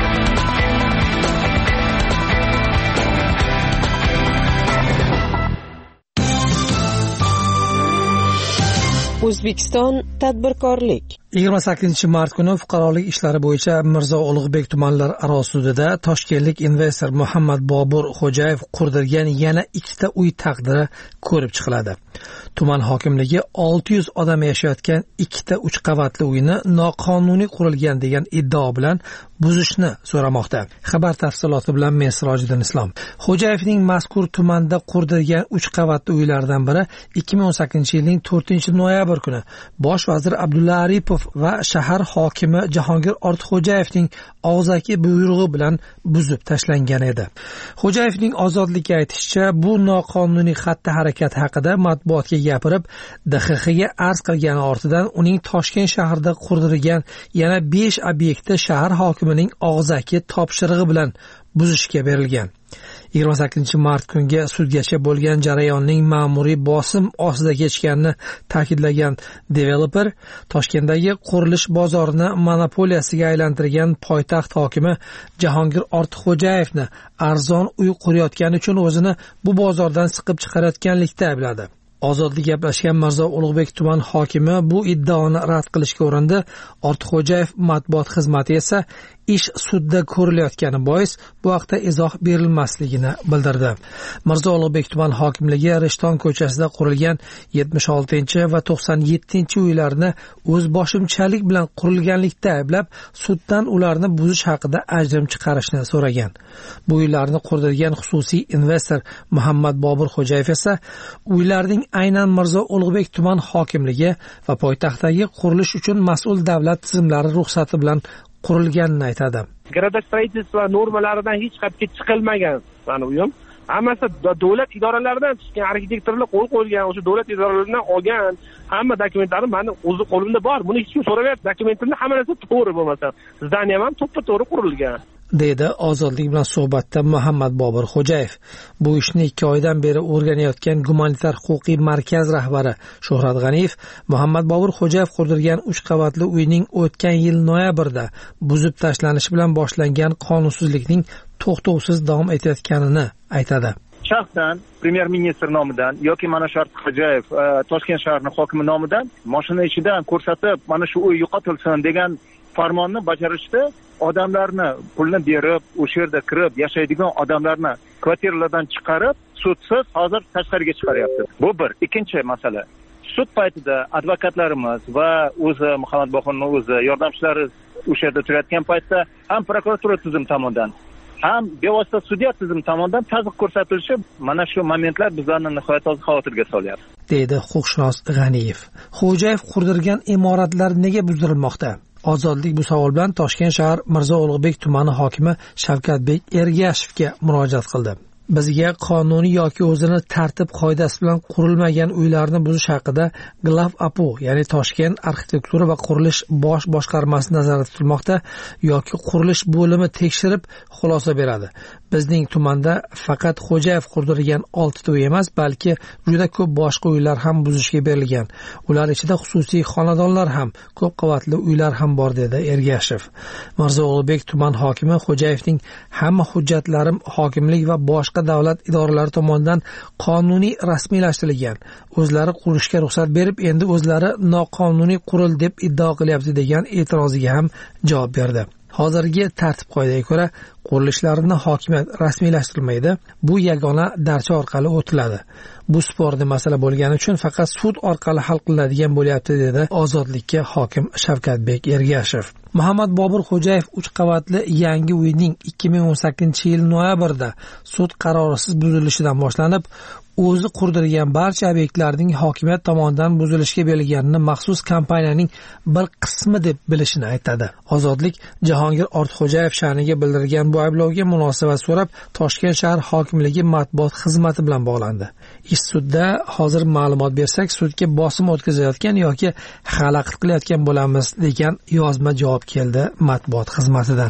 O'zbekiston tadbirkorlik. yigirma sakkizinchi mart kuni fuqarolik ishlari bo'yicha Mirzo Ulug'bek tumanlar aro sudida toshkentlik investor Muhammad Bobur Xo'jayev qurdirgan yana ikkita uy taqdiri ko'rib chiqiladi. Tuman hokimligi olti yuz odam yashayotgan ikkita uch qavatli uyni noqonuniy qurilgan degan iddao bilan buzishni so'ramoqda. Xabar tafsiloti bilan men Sirojiddin Islom. Xo'jayevning mazkur tumanda qurdirgan uch qavatli uylardan biri ikki ming o'n sakkizinchi yilning to'rtinchi noyabr kuni bosh vazir Abdulla Aripov va shahar hokimi Jahongir Ortiqxo'jayevning og'zaki buyrug'i bilan buzib tashlangan edi. Xo'jayevning ozodlikka aytishicha, bu noqonuniy xatti-harakat haqida matbuotga gapirib, D X X ga arz qilgani ortidan uning Toshkent shahrida qurdirgan yana besh obyektda shahar hokimining og'zaki topshirig'i bilan buzishga berilgan. yigirma sakkizinchi mart kunga sudgacha bo'lgan jarayonning ma'muriy bosim ostida kechganini ta'kidlagan developer Toshkentdagi qurilish bozorini monopoliyasiga aylantirgan poytaxt hokimi Jahongir Ortiqxo'jayevni arzon uy qurayotgani uchun o'zini bu bozordan siqib chiqarayotganlikda aybladi. Ozodlik gaplashgan Mirzo Ulug'bek tuman hokimi bu iddaoni rad qilishga urindi. Ortiqxo'jayev matbuot xizmati esa ish sudda ko'rilayotgani bois bu haqda izoh berilmasligini bildirdi. Mirzo Ulug'bek tuman hokimligi Rishton ko'chasida qurilgan yetmish oltinchi va to'qson yettinchi uylarni o'z boshimchalik bilan qurilganlikda ayblab, suddan ularni buzish haqida ajrim chiqarishni so'ragan. Bu uylarni qurdirgan xususiy investor Muhammad Bobur Xo'jayev esa uylarning aynan Mirzo Ulug'bek tuman hokimligi va poytaxtdagi qurilish uchun mas'ul davlat tizimlari ruxsati bilan qurilganini aytadi. Gradostроительство normalaridan hech qatga chiqilmagan mana uyim. Hammasi davlat idoralaridan chiqqan, arxitektorlar qo'l qo'ygan, o'sha davlat idoralaridan olgan hamma dokumentlarim meni o'zi qo'limda bor. Buni hech kim so'ramayapti. Dokumentimda hamma narsa to'g'ri bo'lmasa, zdaniya ham to'ppa-to'g'ri qurilgan. deydi Ozodlik bilan suhbatda Muhammad Bobur Xo'jayev. Bu ishni ikki oydan beri o'rganayotgan gumanitar huquqiy markaz rahbari Shuhrat G'aniyev Muhammad Bobur Xo'jayev qurdirgan uch qavatli uyning o'tgan yil noyabrda buzib tashlanishi bilan boshlangan qonunsizlikning to'xtovsiz davom etayotganini aytadi. Shaxsan premyer ministr nomidan yoki mana shu Xo'jayev Toshkent shahrining hokimi nomidan mashina ichidan ko'rsatib, mana shu uy yo'qotilsin degan farmonni bajarishda odamlarni pulni berib, o'sha yerda kirib yashaydigan odamlarni kvartiralardan chiqarib, sudsiz hozir tashqariga chiqaryapti. Bu bir. Ikkinchi masala. Sud paytida advokatlarimiz va o'zi Muhammad Boburning o'zi yordamchilari o'sha yerda turayotgan paytda ham prokuratura tizim tomonidan ham bevosita sudya tizim tomonidan tazyiq ko'rsatilishi mana shu momentlar bizlarni nihoyatda xavotirga solyapti, deydi huquqshunos G'aniyev. Xo'jayev qurdirgan imoratlar nega buzdirilmoqda? Ozodlik bu savol bilan Toshkent shahar Mirzo Ulug'bek tumani hokimi Shavkatbek Ergashevga murojaat qildi. Bizga qonuniy yoki o'zini tartib qoidasi bilan qurilmagan uylarni buzish haqida Glav Apo, ya'ni Toshkent arxitektura va qurilish bosh boshqarmasi nazarda tutilmoqda yoki qurilish bo'limi tekshirib xulosa beradi. Bizning tumanda faqat Xo'jayev qurdirgan olti uy emas, balki juda ko'p boshqa uylar ham buzishga berilgan. Ular ichida xususiy xonadonlar ham, ko'p qavatli uylar ham bor, dedi Ergashev. Mirzo Ulug'bek tuman hokimi Xo'jayevning hamma hujjatlarim hokimlik va boshqa davlat idoralari tomonidan qonuniy rasmiylashtirilgan. O'zlari qurishga ruxsat berib, endi o'zlari noqonuniy qurildi deb iddao qilyapti degan e'tiroziga ham javob berdi. hozirgi tartib qoidaga ko'ra qurilishlarni hokimiyat rasmiylashtirmaydi, bu yagona darcha orqali o'tiladi. Bu sporni masala bo'lgani uchun faqat sud orqali hal qilinadigan bo'lyapti, dedi Ozodlikka hokim Shavkatbek Ergashev. Muhammad Bobur Xo'jayev uch qavatli yangi uyning ikki ming o'n sakkizinchi yil noyabrda sud qarorisiz buzilishidan boshlanib, o'zi qurdirgan barcha obyektlarning hokimiyat tomonidan buzilishga berilganini maxsus kompaniyaning bir qismi deb bilishini aytadi. Ozodlik Jahongir Ortiqxo'jayev sha'niga bildirgan bu ayblovga munosabat so'rab Toshkent shahar hokimligi matbuot xizmati bilan bog'landi. Ish sudda hozir ma'lumot bersak, sudga bosim o'tkazayotgan yoki xalaqit qilayotgan bo'lamiz degan yozma javob keldi matbuot xizmatidan.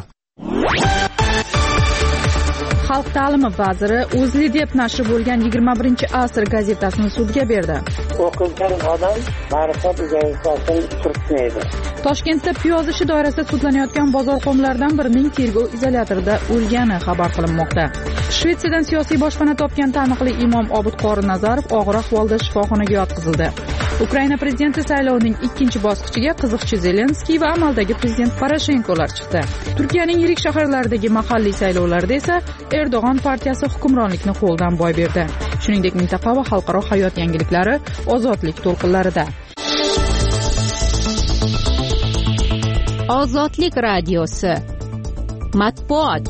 Xalq ta'limi vaziri O'zli deb nashr bo'lgan yigirma birinchi asr gazetasini sudga berdi. O'qigan odam ma'rifat gazetasini turtmaydi. Toshkentda piyoz ishi doirasida sudlanayotgan bozorxo'mlardan birining tergov izolyatorida o'lgani xabar qilinmoqda. Shvetsiyadan siyosiy boshpana topgan taniqli imom Obid Qori Nazarov og'ir ahvolda shifoxonaga yotqizildi. Ukraina prezidenti saylovining ikkinchi bosqichiga qiziqchi Zelenskiy va amaldagi prezident Poroshenkolar chiqdi. Turkiyaning yirik shaharlaridagi mahalliy saylovlarda esa Erdo'g'on partiyasi hukmronlikni qo'ldan boy berdi. Shuningdek, mintaqa va xalqaro hayot yangiliklari Ozodlik to'lqinlarida. Ozodlik radiosi. Matbuot.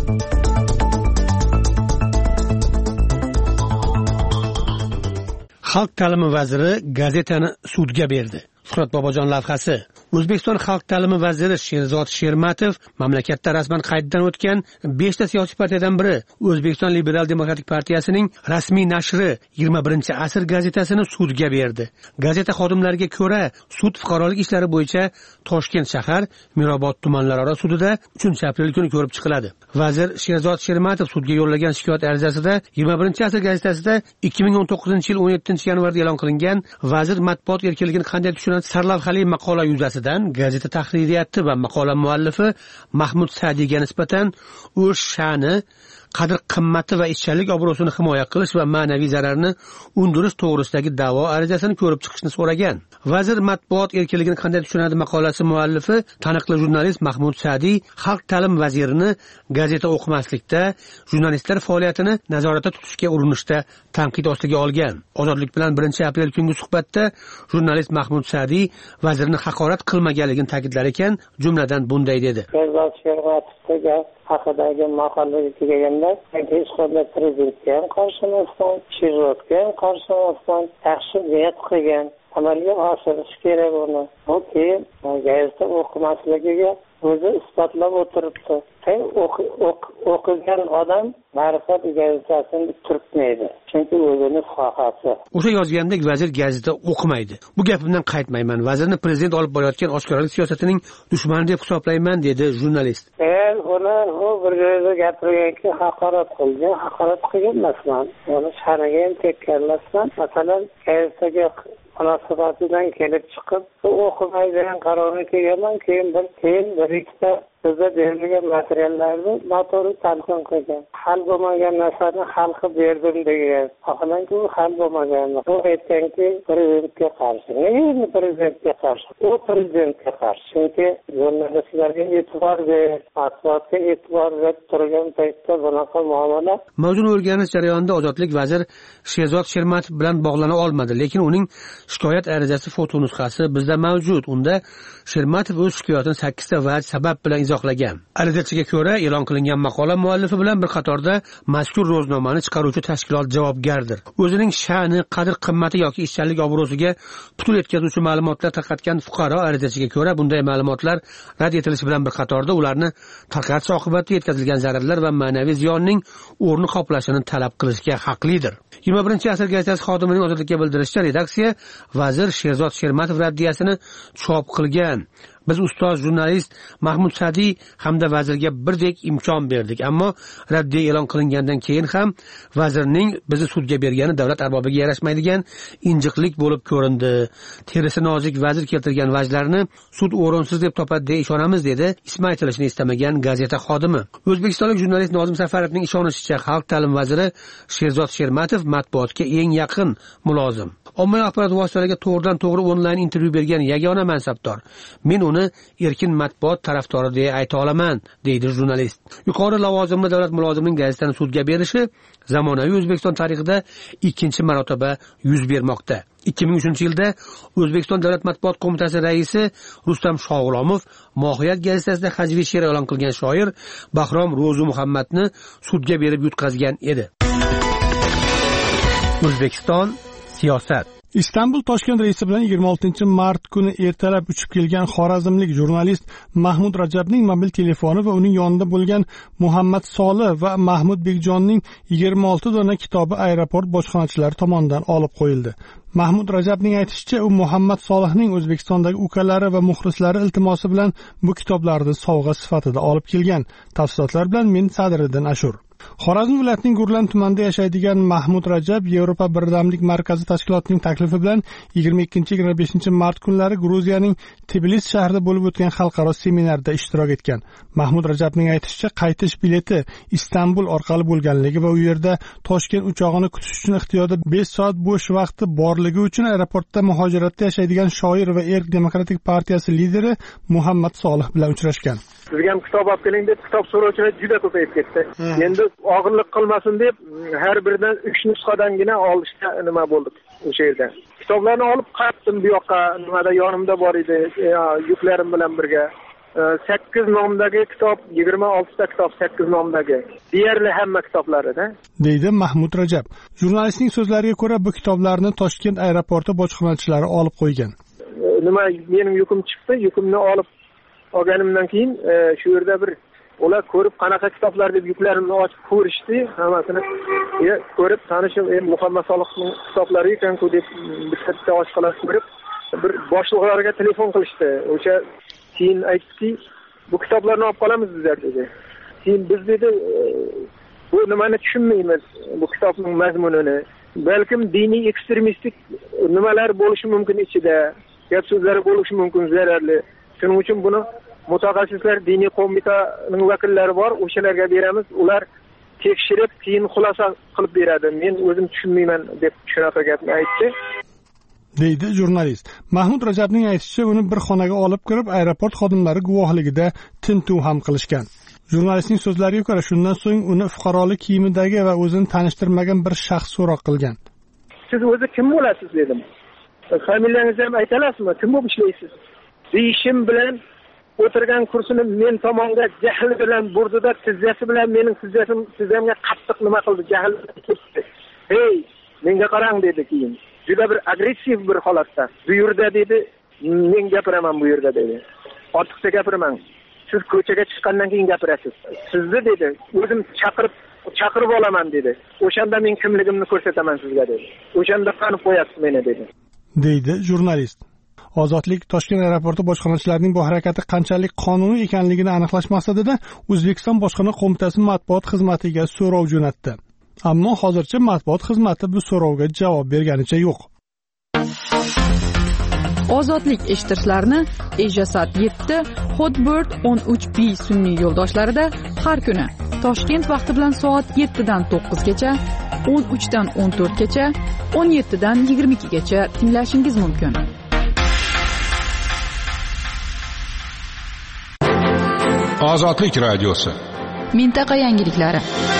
Xalq ta'limi vaziri gazetani sudga berdi. Shuhrat Bobojon lavhasi. O'zbekiston xalq ta'limi vaziri Sherzod Shermatov mamlakatda rasman qayddan o'tgan beshta siyosiy partiyadan biri O'zbekiston Liberal demokratik partiyasining rasmiy nashri yigirma birinchi asr gazetasini sudga berdi. Gazeta xodimlariga ko'ra, sud fuqarolik ishlari bo'yicha Toshkent shahar Mirobod tumanlararo sudida uchinchi aprel kuni ko'rib chiqiladi. Vazir Sherzod Shermatov sudga yo'llagan shikoyat arizasida yigirma birinchi asr gazetasida ikki ming o'n to'qqizinchi yil o'n yettinchi yanvarda e'lon qilingan vazir matbuot erkinligini qanday tushunadi sarlavhali maqola yuzasidan gazeta tahririyati va maqola muallifi Mahmud Sa'diyga nisbatan o'z sha'ni, qadr qimmati va ishchanlik obro'sini himoya qilish va ma'naviy zararni undirish to'g'risidagi da'vo arizasini ko'rib chiqishni so'ragan. Vazir matbuot erkinligini qanday tushunadi maqolasi muallifi taniqli jurnalist Mahmud Sa'diy xalq ta'lim vazirini gazeta o'qimaslikda, jurnalistlar faoliyatini nazoratda tutishga urinishda tanqid ostiga olgan. Ozodlik bilan birinchi aprel kungi suhbatda jurnalist Mahmud Sa'diy vazirni haqorat qilmaganligini ta'kidlar ekan, jumladan bunday dedi. haqidagi maqolaga kelganda hech qanday prezidentga ham qarshi emasman, Sherzodga ham qarshi emasman, yaxshi niyat qilgan, amalga oshirish kerak uni. Bu keyin gazeta o'qimasligiga o'zi isbotlab o'tiribdi. O'qigan odam ma'rifat gazetasini turtmaydi, chunki o'zini xohasi. O'sha yozgandek vazir gazeta o'qimaydi. Bu gapimdan qaytmayman. Vazirni prezident olib borayotgan oshkoralik siyosatining dushmani deb hisoblayman, dedi jurnalist. Men uni u bir joyda gapirganki, haqorat qilgan, haqorat qilgan emasman. Uni sha'niga ham tekkanlasman. Masalan, gazetaga munosabatidan kelib chiqib, o'qimaydigan qarorga kelganman, keyin bir keyin bir ikkita bizda berilgan materiallarni noto'g'ri talqin qilgan. Hal bo'lmagan narsani hal qilib berdim degan. Vaholanki u hal bo'lmagan. U aytganki, prezidentga qarshi. Nega prezidentga qarshi? U prezidentga qarshi. Chunki jurnalistlarga e'tibor ber, matbuotga e'tibor berib turgan paytda bunaqa muomala. Mavzuni o'rganish jarayonida Ozodlik vazir Sherzod Shermatov bilan bog'lana olmadi, lekin uning shikoyat arizasi foto nusxasi bizda mavjud. Unda Shermatov o'z shikoyatini sakkizta vaj sabab bilan izohlagan. Arizachiga ko'ra, e'lon qilingan maqola muallifi bilan bir qatorda mazkur ro'znomani chiqaruvchi tashkilot javobgardir. O'zining sha'ni, qadr qimmati yoki ishchanlik obro'siga putur yetkazuvchi ma'lumotlar tarqatgan fuqaro arizachiga ko'ra, bunday ma'lumotlar rad etilishi bilan bir qatorda ularni tarqatish oqibatida yetkazilgan zararlar va ma'naviy ziyonning o'rni qoplashini talab qilishga haqlidir. yigirma birinchi asr gazetasi xodimining Ozodlikka bildirishicha, redaksiya vazir Sherzod Shermatov raddiyasini chop qilgan. Biz ustoz jurnalist Mahmud Sa'diy hamda vazirga birdek imkon berdik, ammo raddiya e'lon qilingandan keyin ham vazirning bizni sudga bergani davlat arbobiga yarashmaydigan injiqlik bo'lib ko'rindi. Terisi nozik vazir keltirgan vajlarni sud o'rinsiz deb topadi deb ishonamiz, dedi ismi aytilishini istamagan gazeta xodimi. O'zbekistonlik jurnalist Nozim Safarovning ishonishicha, xalq ta'lim vaziri Sherzod Shermatov matbuotga eng yaqin mulozim. ommaviy axborot vositalariga to'g'ridan to'g'ri onlayn intervyu bergan yagona mansabdor. Men uni erkin matbuot tarafdori deya ayta olaman, deydi jurnalist. Yuqori lavozimli davlat mulozimining gazetani sudga berishi zamonaviy O'zbekiston tarixida ikkinchi marotaba yuz bermoqda. ikki ming uchinchi yilda O'zbekiston Davlat matbuot qo'mitasi raisi Rustam Shog'ulomov Mohiyat gazetasida hajviy she'r e'lon qilgan shoir Bahrom Ro'zi Muhammadni sudga berib yutqazgan edi. O'zbekiston siyosat. Istanbul Toshkent reysi bilan yigirma oltinchi mart kuni ertalab uchib kelgan xorazmlik jurnalist Mahmud Rajabning mobil telefoni va uning yonida bo'lgan Muhammad Solih va Mahmud Bekjonning yigirma olti dona kitobi aeroport bojxonachilari tomonidan olib qo'yildi. Mahmud Rajabning aytishicha, u Muhammad Solihning O'zbekistondagi ukalari va muxlislari iltimosi bilan bu kitoblarni sovg'a sifatida olib kelgan. Tafsilotlar bilan men Sadriddin Ashur. Xorazm viloyatining Gurlan tumanida yashaydigan Mahmud Rajab Yevropa birdamlik markazi tashkilotining taklifi bilan yigirma ikkinchi yigirma beshinchi mart kunlari Gruziyaning Tbilisi shahrida bo'lib o'tgan xalqaro seminarda ishtirok etgan. Mahmud Rajabning aytishicha, qaytish bileti Istanbul orqali bo'lganligi va u yerda Toshkent uchog'ini kutish uchun ixtiyorda besh soat bo'sh vaqti borligi uchun aeroportda muhojiratda yashaydigan shoir va Erk demokratik partiyasi lideri Muhammad Solih bilan uchrashgan. Sizga ham kitob olib keling deb kitob so'rovchilar juda ko'payib ketdi. Endi og'irlik qilmasin deb har biridan uch nusxadangina olishga nima bo'ldik o'sha yerda. Kitoblarni olib qaytdim bu yoqqa, nimada yonimda bor edi, yuklarim bilan birga. sakkiz nomdagi kitob, yigirma olti ta kitob, sakkiz nomdagi. Deyarli hamma kitoblarida, deydi Mahmud Rajab. Jurnalistning so'zlariga ko'ra, bu kitoblarni Toshkent aeroporti bojxonachilari olib qo'ygan. Nima mening yukim chiqdi, yukimni olib olganimdan keyin shu yerda bir ular ko'rib qanaqa kitoblar deb yuklarimni ochib ko'rishdi, hammasini ko'rib tanishib, Muhammad Solihning kitoblari ekan-ku deb bitta oshqalar ko'rib, bir boshliqlarga telefon qilishdi. O'sha keyin aytdiki, bu kitoblarni olib qolamiz bizlar dedi. Keyin biz dedi, bu nimani tushunmaymiz, bu kitobning mazmunini. Balkim diniy ekstremistik nimalar bo'lishi mumkin ichida, gap so'zlari bo'lishi mumkin zararli. Shuning uchun buni mutaxassislar, diniy qo'mitaning vakillari bor, o'shalarga beramiz. Ular tekshirib, keyin xulosa qilib beradi. Men o'zim tushunmayman deb shunaqa gapni aytdi, deydi jurnalist. Mahmud Rajabning aytishicha, uni bir xonaga olib kirib, aeroport xodimlari guvohligida tintuv ham qilishgan. Jurnalistning so'zlariga ko'ra, shundan so'ng uni fuqarolik kiyimidagi va o'zini tanishtirmagan bir shaxs so'roq qilgan. Siz o'zi kim bo'lasiz dedim. Familiyangizni ham aytalasizmi? Kim bo'lib ishlaysiz? Deyishim bilan o'tirgan kursini men tomonga jahl bilan burdida, tizzasi bilan mening tizzasim tizamga qattiq nima qildi, jahl ketdi. Hey, menga qarang dedi keyin. Juda bir agressiv bir holatda. Bu yerda dedi, men gapiraman bu yerda dedi. Ortiqcha gapiraman. Siz ko'chaga chiqqandan keyin gapirasiz. Sizni dedi, o'zim chaqirib chaqirib olaman dedi. O'shanda men kimligimni ko'rsataman sizga dedi. O'shanda tanib qo'yasiz meni dedi, deydi jurnalist. Ozodlik Toshkent aeroporti bojxonachilarining bu harakati qanchalik qonuniy ekanligini aniqlash maqsadida O'zbekiston bojxona qo'mitasi matbuot xizmatiga so'rov jo'natdi. Ammo hozircha matbuot xizmati bu so'rovga javob berganicha yo'q. Ozodlik eshittirishlarni Ejasat yetti, Hotbird o'n uch B sun'iy yo'ldoshlarida har kuni Toshkent vaqti bilan soat yettidan to'qqizgacha, o'n uchdan o'n to'rtgacha, o'n yettidan yigirma ikkigacha tinglashingiz mumkin. Ozodlik radiosi. Mintaqa yangiliklari.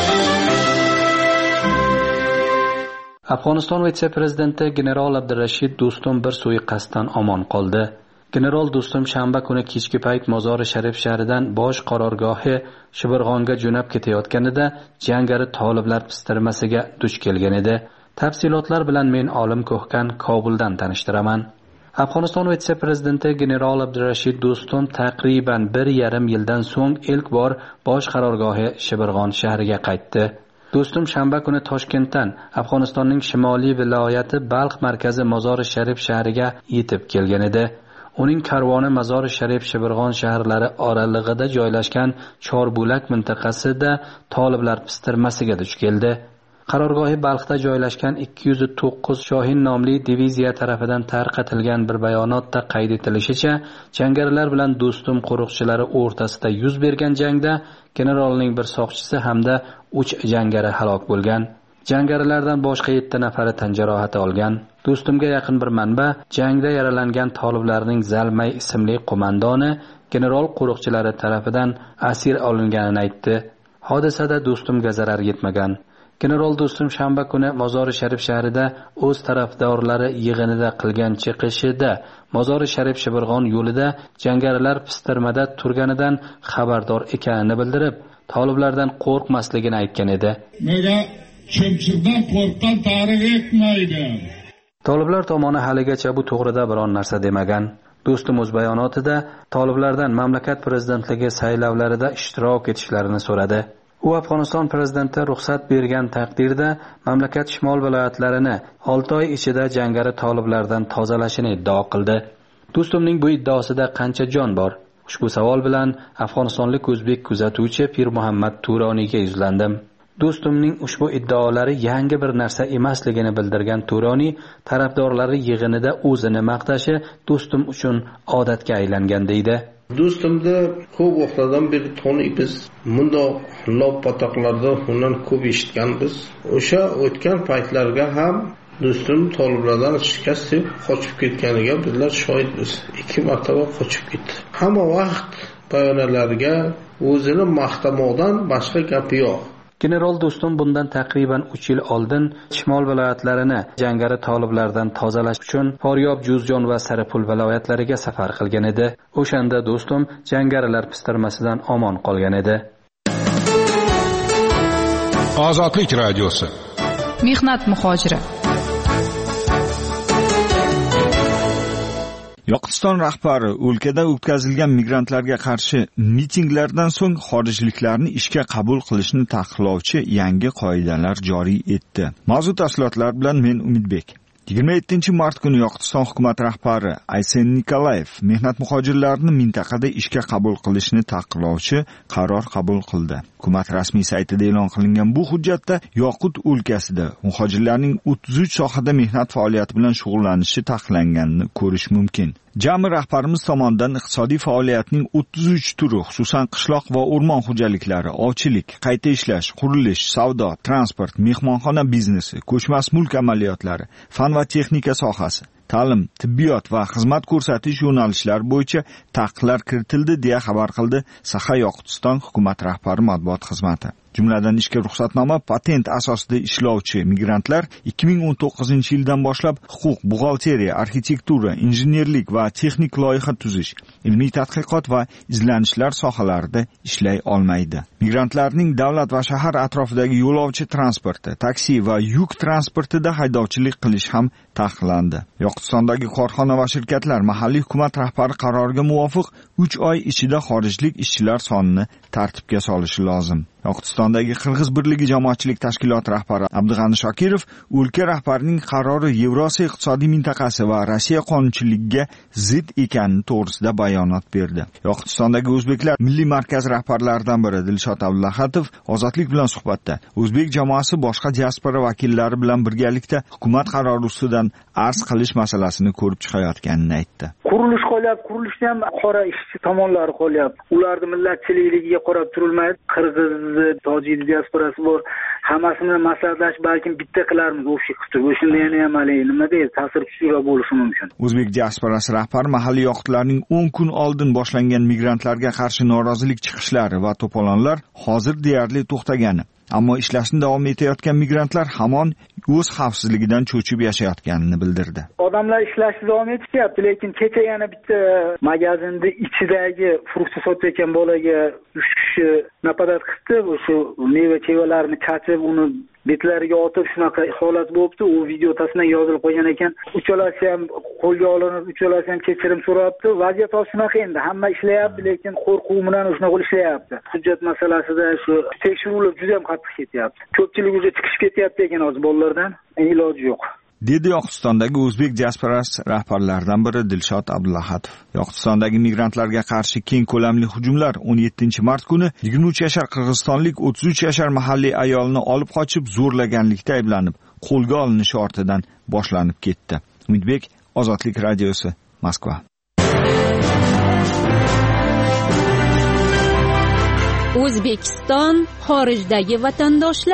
Afg'oniston vitse-prezidenti general Abdurashid Do'stum bir suiqasddan omon qoldi. General Do'stum shanba kuni kechki payt Mozori Sharif shahridan bosh qarorgohi Shibirg'onga jo'nab ketayotganida jangari toliblar pistirmasiga duch kelgan edi. Tafsilotlar bilan men Olim Ko'hkan Kobuldan tanishtiraman. Afg'oniston vitse-prezidenti general Abdurashid Do'stum taqriban bir yarim yildan so'ng ilk bor bosh qarorgohi Shibirg'on shahriga qaytdi. Do'stum shanba kuni Toshkentdan Afg'onistonning shimoliy viloyati Balx markazi Mozori Sharif shahriga yetib kelgan edi. Uning karvoni Mozori Sharif Shibirg'on shaharlari oralig'ida joylashgan Chorbulak mintaqasida toliblar pistirmasiga duch keldi. Qarorgohi Balxda joylashgan ikki yuz to'qqiz Shohin nomli diviziya tarafidan tarqatilgan bir bayonotda qayd etilishicha, jangarilar bilan Do'stum qo'riqchilari o'rtasida yuz bergan jangda generalning bir soqchisi hamda uch jangari halok bo'lgan. Jangarilardan boshqa yetti nafari tan jarohati olgan. Do'stumga yaqin bir manba jangda yaralangan toliblarning Zalmay ismli qo'mondoni general qo'riqchilari tarafidan asir olinganini aytdi. Hodisada do'stumga zarar yetmagan. General do'stum shanba kuni Mozori Sharif shahrida o'z tarafdorlari yig'inida qilgan chiqishida Mozori Sharif Shibirg'on yo'lida jangarilar pistirmada turganidan xabardor ekanini bildirib, toliblardan qo'rqmasligini aytgan edi. Nega chimchiqdan qo'rqqan tarix etmaydi. Toliblar tomoni haligacha bu to'g'rida biron narsa demagan. Do'stum o'z bayonotida toliblardan mamlakat prezidentligi saylovlarida ishtirok etishlarini so'radi. U Afg'oniston prezidenti ruxsat bergan taqdirda mamlakat shimol viloyatlarini olti oy ichida jangari toliblardan tozalashini iddao qildi. Do'stumning bu iddaosida qancha jon bor? Ushbu savol bilan afg'onistonlik o'zbek kuzatuvchi Pir Muhammad Turoniyga yuzlandim. Do'stumning ushbu iddaolari yangi bir narsa emasligini bildirgan Turoniy tarafdorlari yig'inida o'zini maqtashi do'stum uchun odatga aylangan deydi. Do'stumni ko'p vaqtdan beri taniymiz. Bundoq lop-patoqlarda undan ko'p eshitganmiz. O'sha o'tgan paytlarga ham do'stum toliblardan shikast yeb qochib ketganiga bizlar shohidmiz. Ikki marotaba qochib ketdi. Hamma vaqt bayonotlarga o'zini maqtamoqdan boshqa gapi yo'q. General Do'stum bundan taqriban uch yil oldin shimol viloyatlarini jangari toliblardan tozalash uchun Foryob, Juzjon va Saripul viloyatlariga safar qilgan edi. O'shanda Do'stum jangarilar pistirmasidan omon qolgan edi. Ozodlik radiosi. Mehnat muhojiri. Yoqutiston rahbari o'lkada o'tkazilgan migrantlarga qarshi mitinglardan so'ng xorijliklarni ishga qabul qilishni taqiqlovchi yangi qoidalar joriy etdi. Mavzu tafsilotlar bilan men Umidbek. yigirma yettinchi mart kuni Yoqutiston hukumat rahbari Aysen Nikolayev mehnat muhojirlarini mintaqada ishga qabul qilishni taqiqlovchi qaror qabul qildi. Hukumat rasmiy saytida e'lon qilingan bu hujjatda Yoqut o'lkasida muhojirlarning o'ttiz uch sohada mehnat faoliyati bilan shug'ullanishi taqiqlanganini ko'rish mumkin. Jami rahbarimiz tomonidan iqtisodiy faoliyatning o'ttiz uch turi, xususan qishloq va o'rmon xo'jaliklari, ovchilik, qayta ishlash, qurilish, savdo, transport, mehmonxona biznesi, ko'chmas mulk amaliyotlari, fan va texnika sohasi, ta'lim, tibbiyot va xizmat ko'rsatish yo'nalishlari bo'yicha taqiqlar kiritildi deya xabar qildi Saxa Yoqutiston hukumat rahbari matbuot xizmati. Jumladan ishga ruxsatnoma patent asosida ishlovchi migrantlar ikki ming o'n to'qqizinchi yildan boshlab huquq, buxgalteriya, arxitektura, injenerlik va texnik loyiha tuzish, ilmiy tadqiqot va izlanishlar sohalarida ishlay olmaydi. Migrantlarning davlat va shahar atrofidagi yo'lovchi transporti, taksi va yuk transportida haydovchilik qilish ham taqiqlandi. Yoqutistondagi korxona va shirkatlar mahalliy hukumat rahbari qaroriga muvofiq uch oy ichida xorijlik ishchilar sonini tartibga solishi lozim. Yoqutistondagi Qirg'iz birligi jamoatchilik tashkiloti rahbari Abdug'ani Shokirov o'lka rahbarining qarori Yevrosiyo iqtisodiy mintaqasi va Rossiya qonunchiligiga zid ekani to'g'risida bayonot berdi. Yoqutistondagi o'zbeklar milliy markaz rahbarlaridan biri Dilshod Abdullahatov ozodlik bilan suhbatda o'zbek jamoasi boshqa diaspora vakillari bilan birgalikda hukumat qarori ustidan arz qilish masalasini ko'rib chiqayotganini aytdi. Qurilish qolyapti, qurilishda ham qora ishchi tomonlari qolyapti. Ularning millatchiligiga qarab turilmaydi. Qirg'iz, tojik diasporasi bor. Hammasini maslahatlash balkim bitta qilarmiz o'sha qilib. O'shunda yana ham nima deydi, ta'sir kuchliroq bo'lishi mumkin. O'zbek diasporasi rahbari mahalliy yoqutlarning o'n kun oldin boshlangan migrantlarga qarshi norozilik chiqishlari va to'polonlar hozir deyarli to'xtagani, ammo ishlashni davom etayotgan migrantlar hamon o'z xavfsizligidan cho'chib yashayotganini bildirdi. Odamlar ishlashni davom etishyapti, lekin kecha yana bitta magazinda ichidagi frukt sotayotgan bolaga uch kishi napadat qildi. O'sha meva-chevalarni chachib, uni betlariga otib shunaqa holat bo'libdi. U video tasmaga yozilib qo'ygan ekan. Uchalasi ham qo'lga olinib, uchalasi ham kechirim so'rabdi. Vaziyat shunaqa endi. Hamma ishlayapti, lekin qo'rquv bilan shunaqa ishlayapti. Hujjat masalasida shu tekshiruvlar juda ham qattiq ketyapti. Ko'pchilik o'zi chiqib ketyapti ekan hozir bolalardan. Iloji yo'q. Dedi Yoqutistondagi o'zbek diasporasi rahbarlaridan biri Dilshod Abdullahatov. Yoqutistondagi migrantlarga qarshi keng ko'lamli hujumlar o'n yettinchi mart kuni yigirma uch yashar qirg'izistonlik o'ttiz uch yashar mahalliy ayolni olib qochib zo'rlaganlikda ayblanib, qo'lga olinishi ortidan boshlanib ketdi. Umidbek, Ozodlik radiosi, Moskva. O'zbekiston xorijdagi vatandoshlar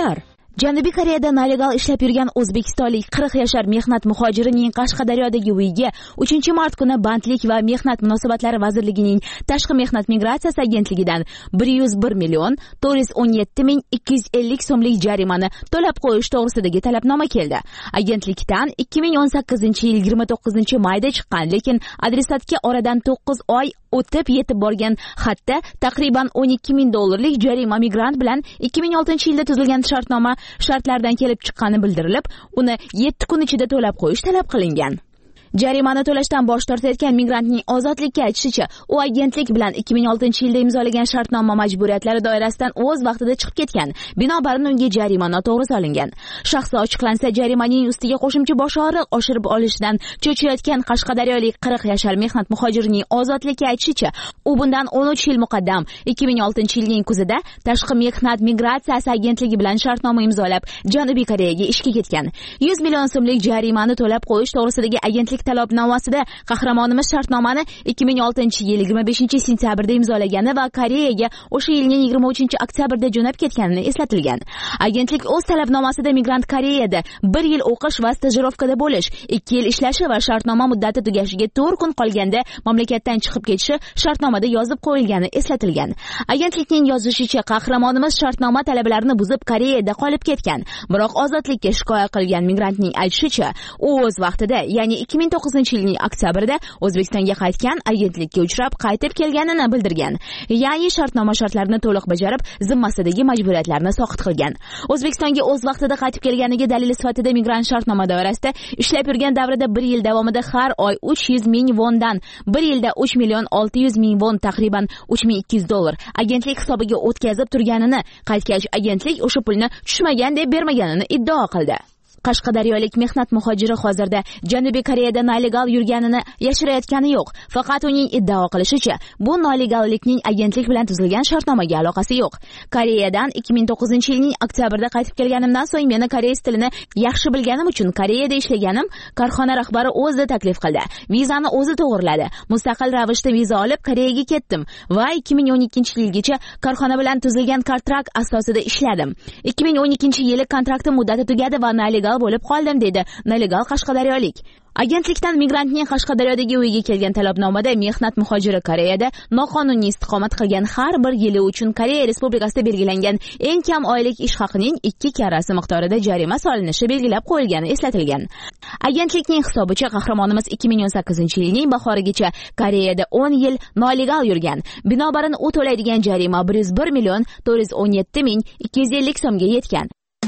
Janubiy Koreyada nelegal ishlab yurgan o'zbekistonlik qirq yashar mehnat muhojirining Qashqadaryodagi uyiga uchinchi mart kuni Bandlik va mehnat munosabatlari vazirligining Tashqi mehnat migratsiyasi agentligidan bir yuz bir million to'rt yuz o'n yetti ming ikki yuz ellik so'mlik jarimani to'lab qo'yish to'g'risidagi talabnoma keldi. Agentlikdan ikki ming o'n sakkizinchi yil yigirma to'qqizinchi mayda chiqqan, lekin adresatga oradan to'qqiz oy o'tib yetib borgan xatda taqriban o'n ikki ming dollarlik jarima migrant bilan ikki ming oltinchi yilda tuzilgan shartnoma shartlardan kelib chiqqani bildirilib, uni yetti kun ichida to'lab qo'yish talab qilingan. Jarimani to'lashdan bosh tortayotgan migrantning ozodlikka aytishicha, u agentlik bilan ikki ming oltinchi yilda imzolagan shartnoma majburiyatlari doirasidan o'z vaqtida chiqib ketgan. Binobarin unga jarima noto'g'ri solingan. Shaxsi ochiqlansa, jarimaning ustiga qo'shimcha bosh og'riq oshirib olishidan cho'chiyotgan Qashqadaryolik qirq yashar mehnat muhojirining ozodlikka aytishicha, u bundan o'n uch yil muqaddam ikki ming oltinchi yilning kuzida Tashqi mehnat migratsiyasi agentligi bilan shartnoma imzolab, Janubiy Koreyaga ishga ketgan. yuz million so'mlik jarimani to'lab qo'yish to'g'risidagi agentlik talabnomasida qahramonimiz shartnomani ikki ming oltinchi yil yigirma beshinchi sentyabrda imzolagani va Koreyaga o'sha yilning yigirma uchinchi oktyabrda jo'nab ketganini eslatilgan. Agentlik o'z talabnomasida migrant Koreyada bir yil o'qish va stajirovkada bo'lish, ikki yil ishlashi va shartnoma muddati tugashiga to'rt kun qolganda mamlakatdan chiqib ketishi shartnomada yozib qo'yilgani eslatilgan. Agentlikning yozishicha, qahramonimiz shartnoma talablarini buzib Koreyada qolib ketgan. Biroq ozodlikka shikoyat qilgan migrantning aytishicha, u o'z vaqtida, ya'ni ikki ming to'qqizinchi yilning oktyabrda O'zbekistonga qaytgan, agentlikka uchrab qaytib kelganini bildirgan. Ya'ni shartnoma shartlarini to'liq bajarib, zimmasidagi majburiyatlarni soqit qilgan. O'zbekistonga o'z vaqtida qaytib kelganiga dalil sifatida migrant shartnoma doirasida ishlab yurgan davrida bir yil davomida har oy uch yuz ming vondan, bir yilda uch million olti yuz ming von, taqriban uch ming ikki yuz dollar agentlik hisobiga o'tkazib turganini, qaytgach agentlik o'sha pulni tushmagan deb bermaganini iddao qildi. Qashqadaryolik mehnat muhojiri hozirda Janubiy Koreyada nelegal yurganini yashirayotgani yo'q. Faqat uning iddao qilishicha, bu nelegallikning agentlik bilan tuzilgan shartnomaga aloqasi yo'q. Koreyadan ikki ming to'qqizinchi yilning oktyabrda qaytib kelganimdan so'ng meni koreys tilini yaxshi bilganim uchun Koreyada ishlaganim korxona rahbari o'zi taklif qildi. Vizani o'zi to'g'irladi. Mustaqil ravishda viza olib Koreyaga ketdim va ikki ming o'n ikkinchi yilgacha korxona bilan tuzilgan kontrakt asosida ishladim. ikki ming o'n ikkinchi yili kontraktim muddati tugadi va nelegal bo'lib qoldim, dedi nelegal qashqadaryolik. Agentlikdan migrantning Qashqadaryodagi uyiga kelgan talabnomada mehnat muhojiri Koreyada noqonuniy istiqomat qilgan har bir yili uchun Koreya Respublikasida belgilangan eng kam oylik ish haqining ikki karrasi miqdorida jarima solinishi belgilab qo'yilgani eslatilgan. Agentlikning hisobicha, qahramonimiz ikki ming o'n sakkizinchi yilning bahorigacha Koreyada o'n yil nelegal yurgan. Binobarin u to'laydigan jarima bir yuz bir million to'rt yuz o'n yetti ming ikki yuz ellik so'mga yetgan.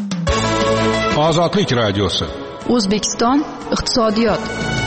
Ozodlik radiosi. O'zbekiston iqtisodiyot.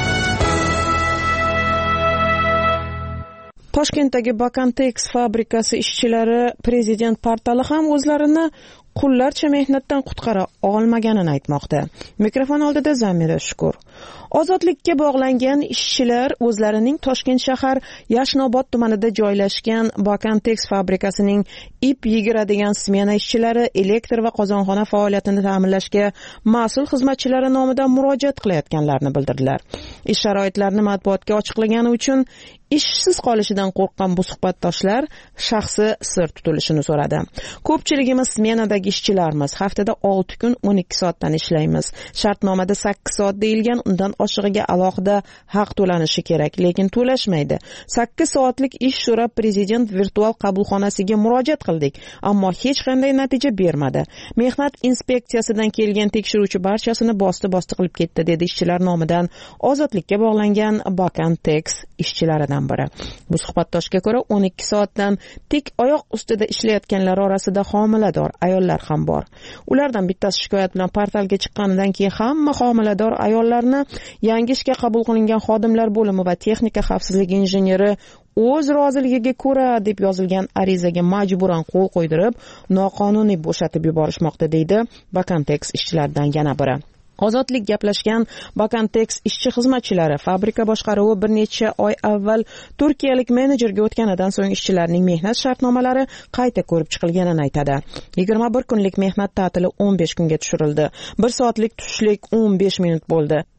Toshkentdagi Bakantex fabrikasi ishchilari prezident portali ham o'zlarini qullarcha mehnatdan qutqara olmaganini aytmoqda. Mikrofon oldida Zamira Shukur. Ozodlikka bog'langan ishchilar o'zlarining Toshkent shahar Yashnobod tumanida joylashgan Bakantex fabrikasining ip yigiradigan smena ishchilari elektr va qozonxona faoliyatini ta'minlashga mas'ul xizmatchilari nomidan murojaat qilayotganlarini bildirdilar. Ish sharoitlarini matbuotga ochiqlagani uchun ishsiz qolishidan qo'rqqan bu suhbatdoshlar shaxsi sir tutilishini so'radi. Ko'pchiligimiz smenadagi ishchilarmiz. Haftada olti kun o'n ikki soatdan ishlaymiz. Shartnomada sakkiz soat deyilgan, undan oshig'iga alohida haq to'lanishi kerak, lekin to'lashmaydi. sakkiz soatlik ish so'rab prezident virtual qabulxonasiga murojaat qildik, ammo hech qanday natija bermadi. Mehnat inspeksiyasidan kelgan tekshiruvchi barchasini bosti-bosti qilib ketdi, dedi ishchilar nomidan ozodlikka bog'langan Bakantex ishchilaridan biri. Bu suhbatdoshga ko'ra o'n ikki soatdan tik oyoq ustida ishlayotganlar orasida homilador ayollar ham bor. Ulardan bittasi shikoyat bilan portalga chiqqanidan keyin hamma homilador ayollarni yangi ishga qabul qilingan xodimlar bo'limi va texnika xavfsizligi injeneri o'z roziligiga ko'ra deb yozilgan arizaga majburan qo'l qo'ydirib, noqonuniy bo'shatib yuborishmoqda, deydi Bakantex ishchilaridan yana biri. Ozodlik gaplashgan Bakantex ishchi xizmatchilari fabrika boshqaruvi bir necha oy avval turkiyalik menejerga o'tganidan so'ng ishchilarning mehnat shartnomalari qayta ko'rib chiqilganini aytadi. yigirma bir kunlik mehnat ta'tili o'n besh kunga tushirildi. bir soatlik tushlik o'n besh minut bo'ldi.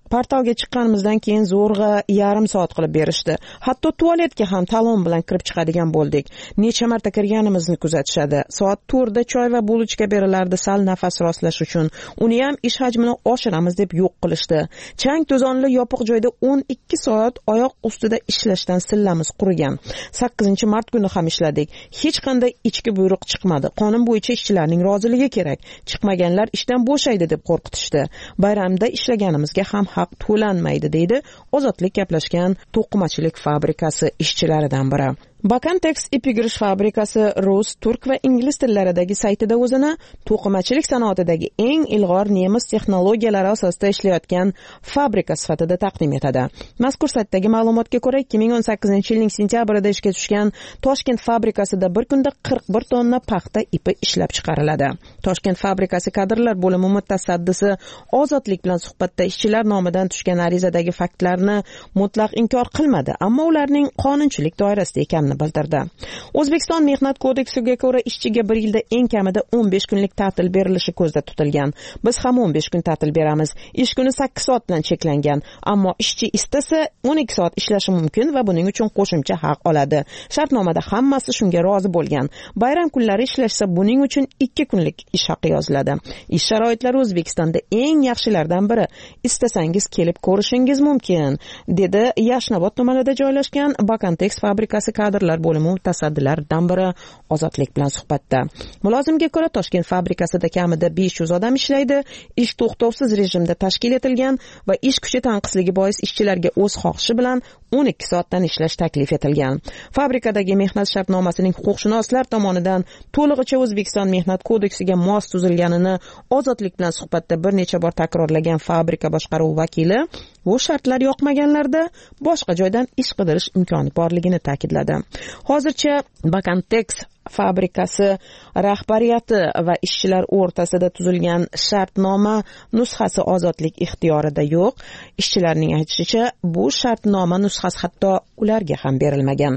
Portalga chiqqanimizdan keyin zo'rg'a yarim soat qilib berishdi. Hatto tualetga ham talon bilan kirib chiqadigan bo'ldik. Necha marta kirganimizni kuzatishadi. Soat to'rtda choy va bulochka berilardi sal nafas rostlash uchun. Uni ham ish hajmini oshiramiz deb yo'q qilishdi. Chang to'zonli yopiq joyda o'n ikki soat oyoq ustida ishlashdan sillamiz qurigan. sakkizinchi mart kuni ham ishladik. Hech qanday ichki buyruq chiqmadi. Qonun bo'yicha ishchilarning roziligi kerak. Chiqmaganlar ishdan bo'shaydi deb qo'rqitishdi. Bayramda ishlaganimizga ham haq to'lanmaydi deydi Ozodlik gaplashgan to'qimachilik fabrikasi ishchilaridan biri. Bakantex ipigirish fabrikasi rus, turk va ingliz tillaridagi saytida o'zini to'qimachilik sanoatidagi eng ilg'or nemis texnologiyalari asosida ishlayotgan fabrika sifatida taqdim etadi. Mazkur saytdagi ma'lumotga ko'ra, ikki ming o'n sakkizinchi yilning sentyabrida ishga tushgan Toshkent fabrikasida bir kunda qirq bir tonna paxta ipi ishlab chiqariladi. Toshkent fabrikasi kadrlar bo'limi mutasaddisi Ozodlik bilan suhbatda ishchilar nomidan tushgan arizadagi faktlarni mutlaq inkor qilmadi, ammo ularning qonunchilik doirasida ekanini bildirdi. O'zbekiston Mehnat kodeksiga ko'ra ishchiga bir yilda eng kamida o'n besh kunlik ta'til berilishi ko'zda tutilgan. Biz ham o'n besh kun ta'til beramiz. Ish kuni sakkiz soat bilan cheklangan, ammo ishchi istasa o'n ikki soat ishlashi mumkin va buning uchun qo'shimcha haq oladi. Shartnomada hammasi shunga rozi bo'lgan. Bayram kunlari ishlashsa buning uchun ikki kunlik ish haqi yoziladi. Ish sharoitlari O'zbekistonda eng yaxshilardan biri. Istasangiz kelib ko'rishingiz mumkin, dedi Yashnobod tumanida joylashgan Bakantex fabrikasi kadr bo'limi mutasaddilaridan biri Ozodlik bilan suhbatda. Mulozimga ko'ra, Toshkent fabrikasida kamida besh yuz odam ishlaydi. Ish to'xtovsiz rejimda tashkil etilgan va ish kuchi tanqisligi bois ishchilarga o'z xohishi bilan o'n ikki soatdan ishlash taklif etilgan. Fabrikadagi mehnat shartnomasining huquqshunoslar tomonidan to'lig'icha O'zbekiston Mehnat kodeksiga mos tuzilganini Ozodlik bilan suhbatda bir necha bor takrorlagan fabrika boshqaruvi vakili bu shartlar yoqmaganlarda boshqa joydan ish qidirish imkoni borligini ta'kidladi. Hozircha Bakantex fabrikasi rahbariyati va ishchilar o'rtasida tuzilgan shartnoma nusxasi Ozodlik ixtiyorida yo'q. Ishchilarning aytishicha, bu shartnoma nusxasi hatto ularga ham berilmagan.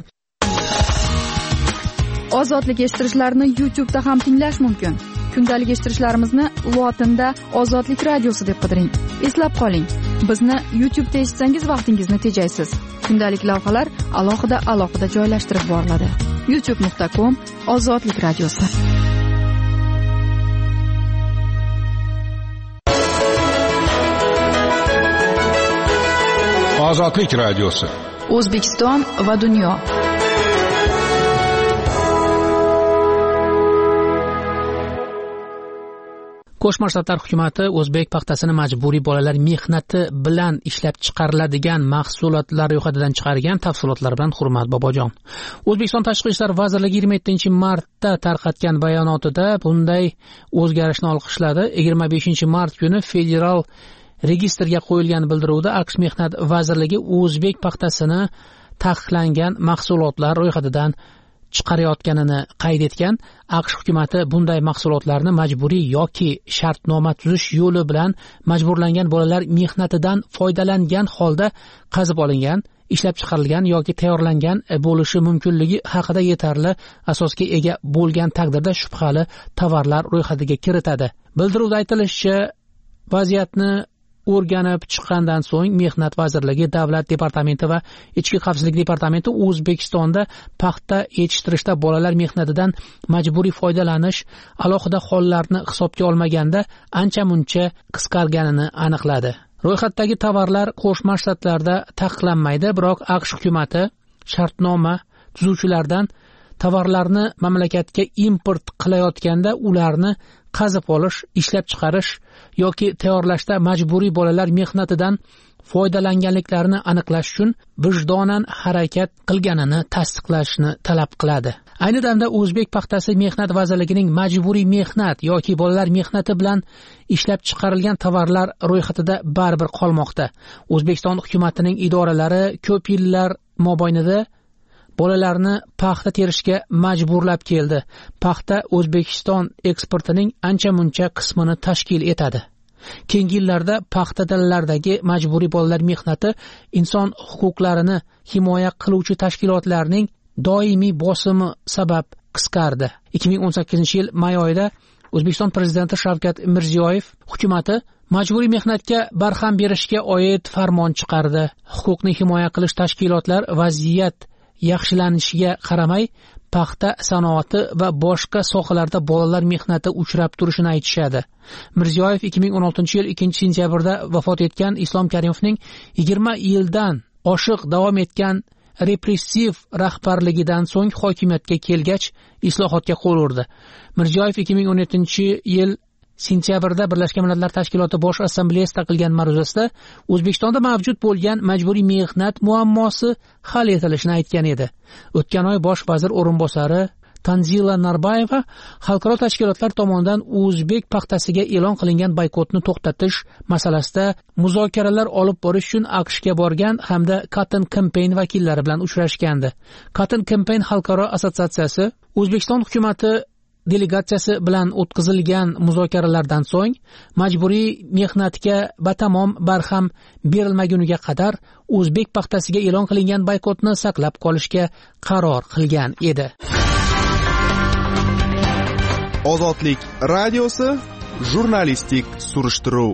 Ozodlik eshittirishlarni YouTube da ham tinglash mumkin. Kundalik eshittirishlarimizni lotinda Ozodlik radiosi deb qidiring. Eslab qoling, bizni YouTube da eshitsangiz vaqtingizni tejaysiz. Kundalik lavhalar alohida alohida joylashtirib boriladi. youtube nuqta com Ozodlik radiosi. Ozodlik radiosi. O'zbekiston va dunyo. Qo'shma Shtatlar hukumati o'zbek paxtasini majburiy bolalar mehnati bilan ishlab chiqariladigan mahsulotlar ro'yxatidan chiqargan. Tafsilotlar bilan Hurmat Bobojon. O'zbekiston Tashqi ishlar vazirligi yigirma yettinchi martda tarqatgan bayonotida bunday o'zgarishni olqishladi. yigirma beshinchi mart kuni federal registrga qo'yilgan bildiruvda AQSh Mehnat vazirligi o'zbek paxtasini taqiqlangan mahsulotlar ro'yxatidan chiqarayotganini qayd etgan. AQSh hukumati bunday mahsulotlarni majburiy yoki shartnoma tuzish yo'li bilan majburlangan bolalar mehnatidan foydalangan holda qazib olingan, ishlab chiqarilgan yoki tayyorlangan bo'lishi mumkinligi haqida yetarli asosga ega bo'lgan taqdirda shubhali tovarlar ro'yxatiga kiritadi. Bildiruvda aytilishicha, vaziyatni o'rganib chiqqandan so'ng Mehnat vazirligi, Davlat departamenti va Ichki xavfsizlik departamenti O'zbekistonda paxta yetishtirishda bolalar mehnatidan majburiy foydalanish alohida hollarni hisobga olmaganda ancha-muncha qisqarganini aniqladi. Ro'yxatdagi tovarlar Qo'shma Shtatlarda taqiqlanmaydi, biroq AQSh hukumati shartnoma tuzuvchilardan tovarlarni mamlakatga import qilayotganda ularni qazib olish, ishlab chiqarish yoki tayyorlashda majburiy bolalar mehnatidan foydalanganliklarini aniqlash uchun vijdonan harakat qilganini tasdiqlashni talab qiladi. Ayni damda O'zbek paxtasi Mehnat vazirligining majburiy mehnat yoki bolalar mehnati bilan ishlab chiqarilgan tovarlar ro'yxatida baribir qolmoqda. O'zbekiston hukumatining idoralari ko'p yillar mobaynida bolalarni paxta terishga majburlab keldi. Paxta O'zbekiston eksportining ancha-muncha qismini tashkil etadi. Keyingi yillarda paxta dalalardagi majburiy bolalar mehnati inson huquqlarini himoya qiluvchi tashkilotlarning doimiy bosimi sabab qisqardi. ikki ming o'n sakkizinchi yil may oyida O'zbekiston prezidenti Shavkat Mirziyoyev hukumati majburiy mehnatga barham berishga oid farmon chiqardi. Huquqni himoya qilish tashkilotlar vaziyat yaxshilanishiga qaramay paxta sanoati va boshqa sohalarda bolalar mehnati uchrab turishini aytishadi. Mirziyoyev ikki ming o'n oltinchi yil ikkinchi sentyabrda vafot etgan Islom Karimovning yigirma yildan oshiq davom etgan repressiv rahbarligidan so'ng hokimiyatga kelgach islohotga qo'l urdi. Mirziyoyev ikki ming o'n yettinchi yil sentyabrda Birlashgan Millatlar Tashkiloti Bosh Assambleyasida qilgan ma'ruzasida O'zbekistonda mavjud bo'lgan majburiy mehnat muammosi hal etilishini aytgan edi. O'tgan oy bosh vazir o'rinbosari Tanzila Narbayeva xalqaro tashkilotlar tomonidan o'zbek paxtasiga e'lon qilingan boykotni to'xtatish masalasida muzokaralar olib borish uchun AQShga borgan hamda Cotton Campaign vakillari bilan uchrashgandi. Cotton Campaign xalqaro assotsiatsiyasi O'zbekiston hukumatı delegatsiyasi bilan o'tkazilgan muzokaralardan so'ng majburiy mehnatga batamom barham berilmaguniga qadar o'zbek paxtasiga e'lon qilingan boykotni saqlab qolishga qaror qilgan edi. Ozodlik radiosi jurnalistik surishtiruv.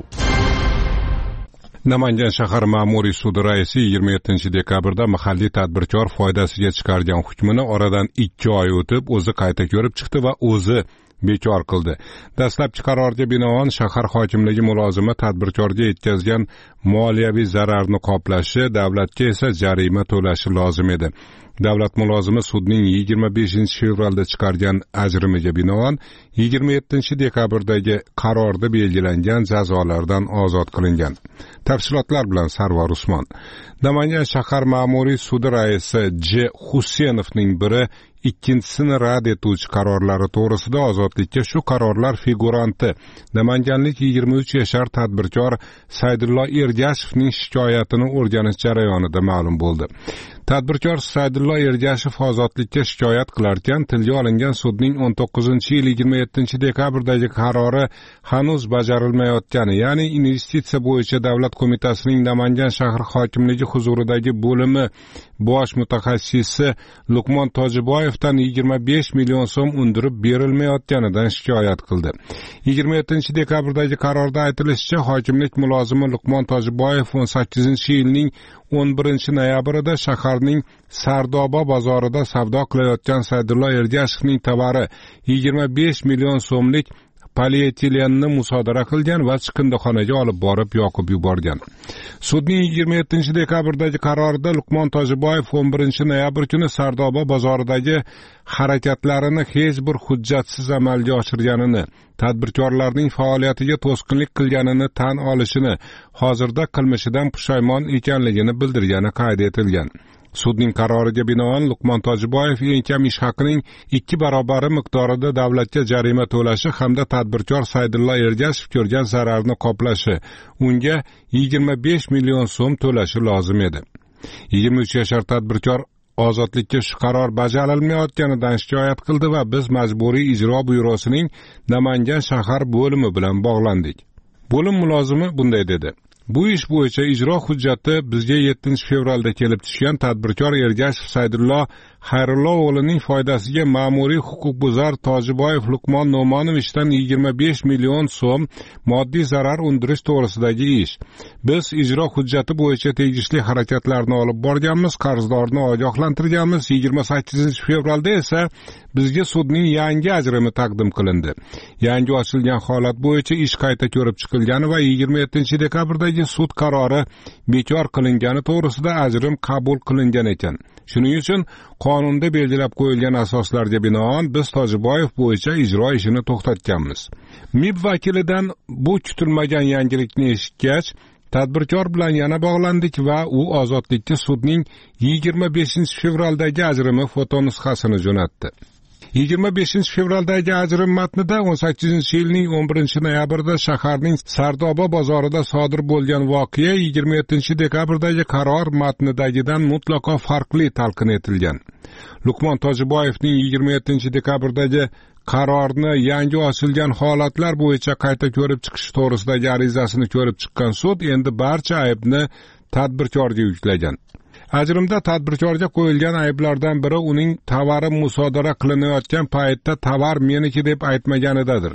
Namangan shahar ma'muriy sudi raisi yigirma yettinchi dekabrda mahalliy tadbirkor foydasiga chiqargan hukmini oradan ikki oy o'tib o'zi qayta ko'rib chiqdi va o'zi bekor qildi. Dastlabki qarorga binoan shahar hokimligi mulozimi tadbirkorga yetkazgan moliyaviy zararni qoplashi, davlatga esa jarima to'lashi lozim edi. Davlat mulozimi sudning yigirma beshinchi fevralda chiqargan ajrimiga binoan yigirma yettinchi dekabrdagi qarorda belgilangan jazolardan ozod qilingan. Tafsilotlar bilan Sarvar Usmon. Namangan shahar ma'muriy sudi raisi J. Husenovning biri ikkinchisini rad etuvchi qarorlari to'g'risida ozodlikka shu qarorlar figuranti namanganlik yigirma uch yashar tadbirkor Saydullo Ergashevning shikoyatini o'rganish jarayonida ma'lum bo'ldi. Tadbirkor Saydullo Ergashev ozodlikka shikoyat qilarkan, tilga olingan sudning o'n to'qqizinchi yil yigirma yettinchi dekabrdagi qarori hanuz bajarilmayotgani, ya'ni investitsiya bo'yicha davlat qo'mitasining Namangan shahar hokimligi huzuridagi bo'limi bosh mutaxassisi Luqmon Tojiboyevdan yigirma besh million so'm undirib berilmayotganidan shikoyat qildi. yigirma yettinchi dekabrdagi qarorda aytilishicha, hokimlik mulozimi Luqmon Tojiboyev o'n sakkizinchi yilning o'n birinchi noyabrida shaharning Sardoba bozorida savdo qilayotgan Saydullo Ergashevning tovari yigirma besh million so'mlik polietilenni musodara qilgan va chiqindixonaga olib borib yoqib yuborgan. Sudning yigirma yettinchi dekabrdagi qarorida Luqmon Tojiboyev o'n birinchi noyabr kuni Sardoba bozoridagi harakatlarini hech bir hujjatsiz amalga oshirganini, tadbirkorlarning faoliyatiga to'sqinlik qilganini tan olishini, hozirda qilmishidan pushaymon ekanligini bildirgani qayd etilgan. Sudning qaroriga binoan Luqmon Tojiboyev eng kam ish haqining ikki barobari miqdorida davlatga jarima to'lashi hamda tadbirkor Saydullo Ergashev ko'rgan zararni qoplashi, unga yigirma besh million so'm to'lashi lozim edi. yigirma uch yashar tadbirkor ozodlikka shu qaror bajarilmayotganidan shikoyat qildi va biz majburiy ijro byurosining Namangan shahar bo'limi bilan bog'landik. Bo'lim mulozimi bunday dedi: Bu ish bo'yicha ijro hujjati bizga yettinchi fevralda kelib tushgan tadbirkor Ergashev Saydullo Xayrullo o'g'lining foydasiga ma'muriy huquqbuzar Tojiboyev Luqmon No'monovichdan yigirma besh million so'm moddiy zarar undirish to'g'risidagi ish. Biz ijro hujjati bo'yicha tegishli harakatlarni olib borganmiz, qarzdorni ogohlantirganmiz. yigirma sakkizinchi fevralda esa bizga sudning yangi ajrimi taqdim qilindi. Yangi ochilgan holat bo'yicha ish qayta ko'rib chiqilgani va yigirma yettinchi dekabrdagi sud qarori bekor qilingani to'g'risida ajrim qabul qilingan ekan. Shuning uchun qonunda belgilab qo'yilgan asoslarga binoan biz Tojiboyev bo'yicha ijro ishini to'xtatganmiz. M I B vakilidan bu kutilmagan yangilikni eshitgach, tadbirkor bilan yana bog'landik va u ozodlikka sudning yigirma beshinchi fevraldagi ajrimi fotonusxasini jo'natdi. yigirma beshinchi fevraldagi ajrim matnida o'n sakkizinchi yilning o'n birinchi noyabrida shaharning Sardoba bozorida sodir bo'lgan voqea yigirma yettinchi dekabrdagi qaror matnidagidan mutlaqo farqli talqin etilgan. Luqmon Tojiboyevning yigirma yettinchi dekabrdagi qarorni yangi ochilgan holatlar bo'yicha qayta ko'rib chiqish to'g'risidagi arizasini ko'rib chiqqan sud endi barcha aybni tadbirkorga yuklagan. Ajrimda tadbirkorga qo'yilgan ayblardan biri uning tovari musodara qilinayotgan paytda tovar meniki deb aytmaganidadir.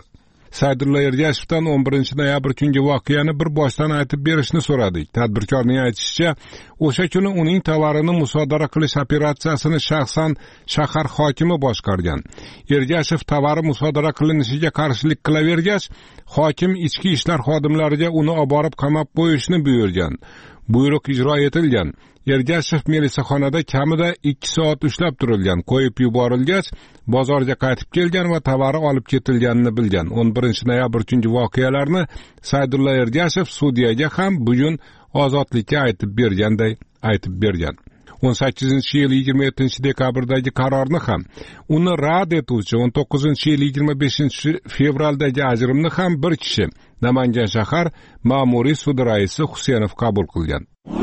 Saydulla Ergashevdan o'n birinchi noyabr kungi voqeani bir boshdan aytib berishni so'radik. Tadbirkorning aytishicha, o'sha kuni uning tovarini musodara qilish operatsiyasini shaxsan shahar hokimi boshqargan. Ergashev tovari musodara qilinishiga qarshilik qilavergach, hokim ichki ishlar xodimlariga uni olib borib qamab qo'yishni buyurgan. Buyruq ijro etilgan. Ergashev melisaxonada kamida ikki soat ushlab turilgan, qo'yib yuborilgach, bozorga qaytib kelgan va tovari olib ketilganini bilgan. o'n birinchi noyabr kungi voqealarni Saydulla Ergashev sudyaga ham bugun ozodlikka aytib berganday aytib bergan. o'n sakkizinchi yil yigirma yettinchi dekabrdagi qarorni ham, uni rad etuvchi o'n to'qqizinchi yil yigirma beshinchi fevraldagi ajrimni ham bir kishi, Namangan shahar ma'muriy sudi raisi Husenov qabul qilgan.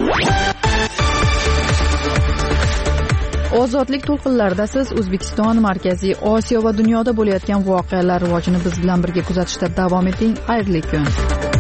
Ozodlik to'lqinlarida siz O'zbekiston, Markaziy Osiyo va dunyoda bo'layotgan voqealar rivojini biz bilan birga kuzatishda davom eting. Xayrli kun.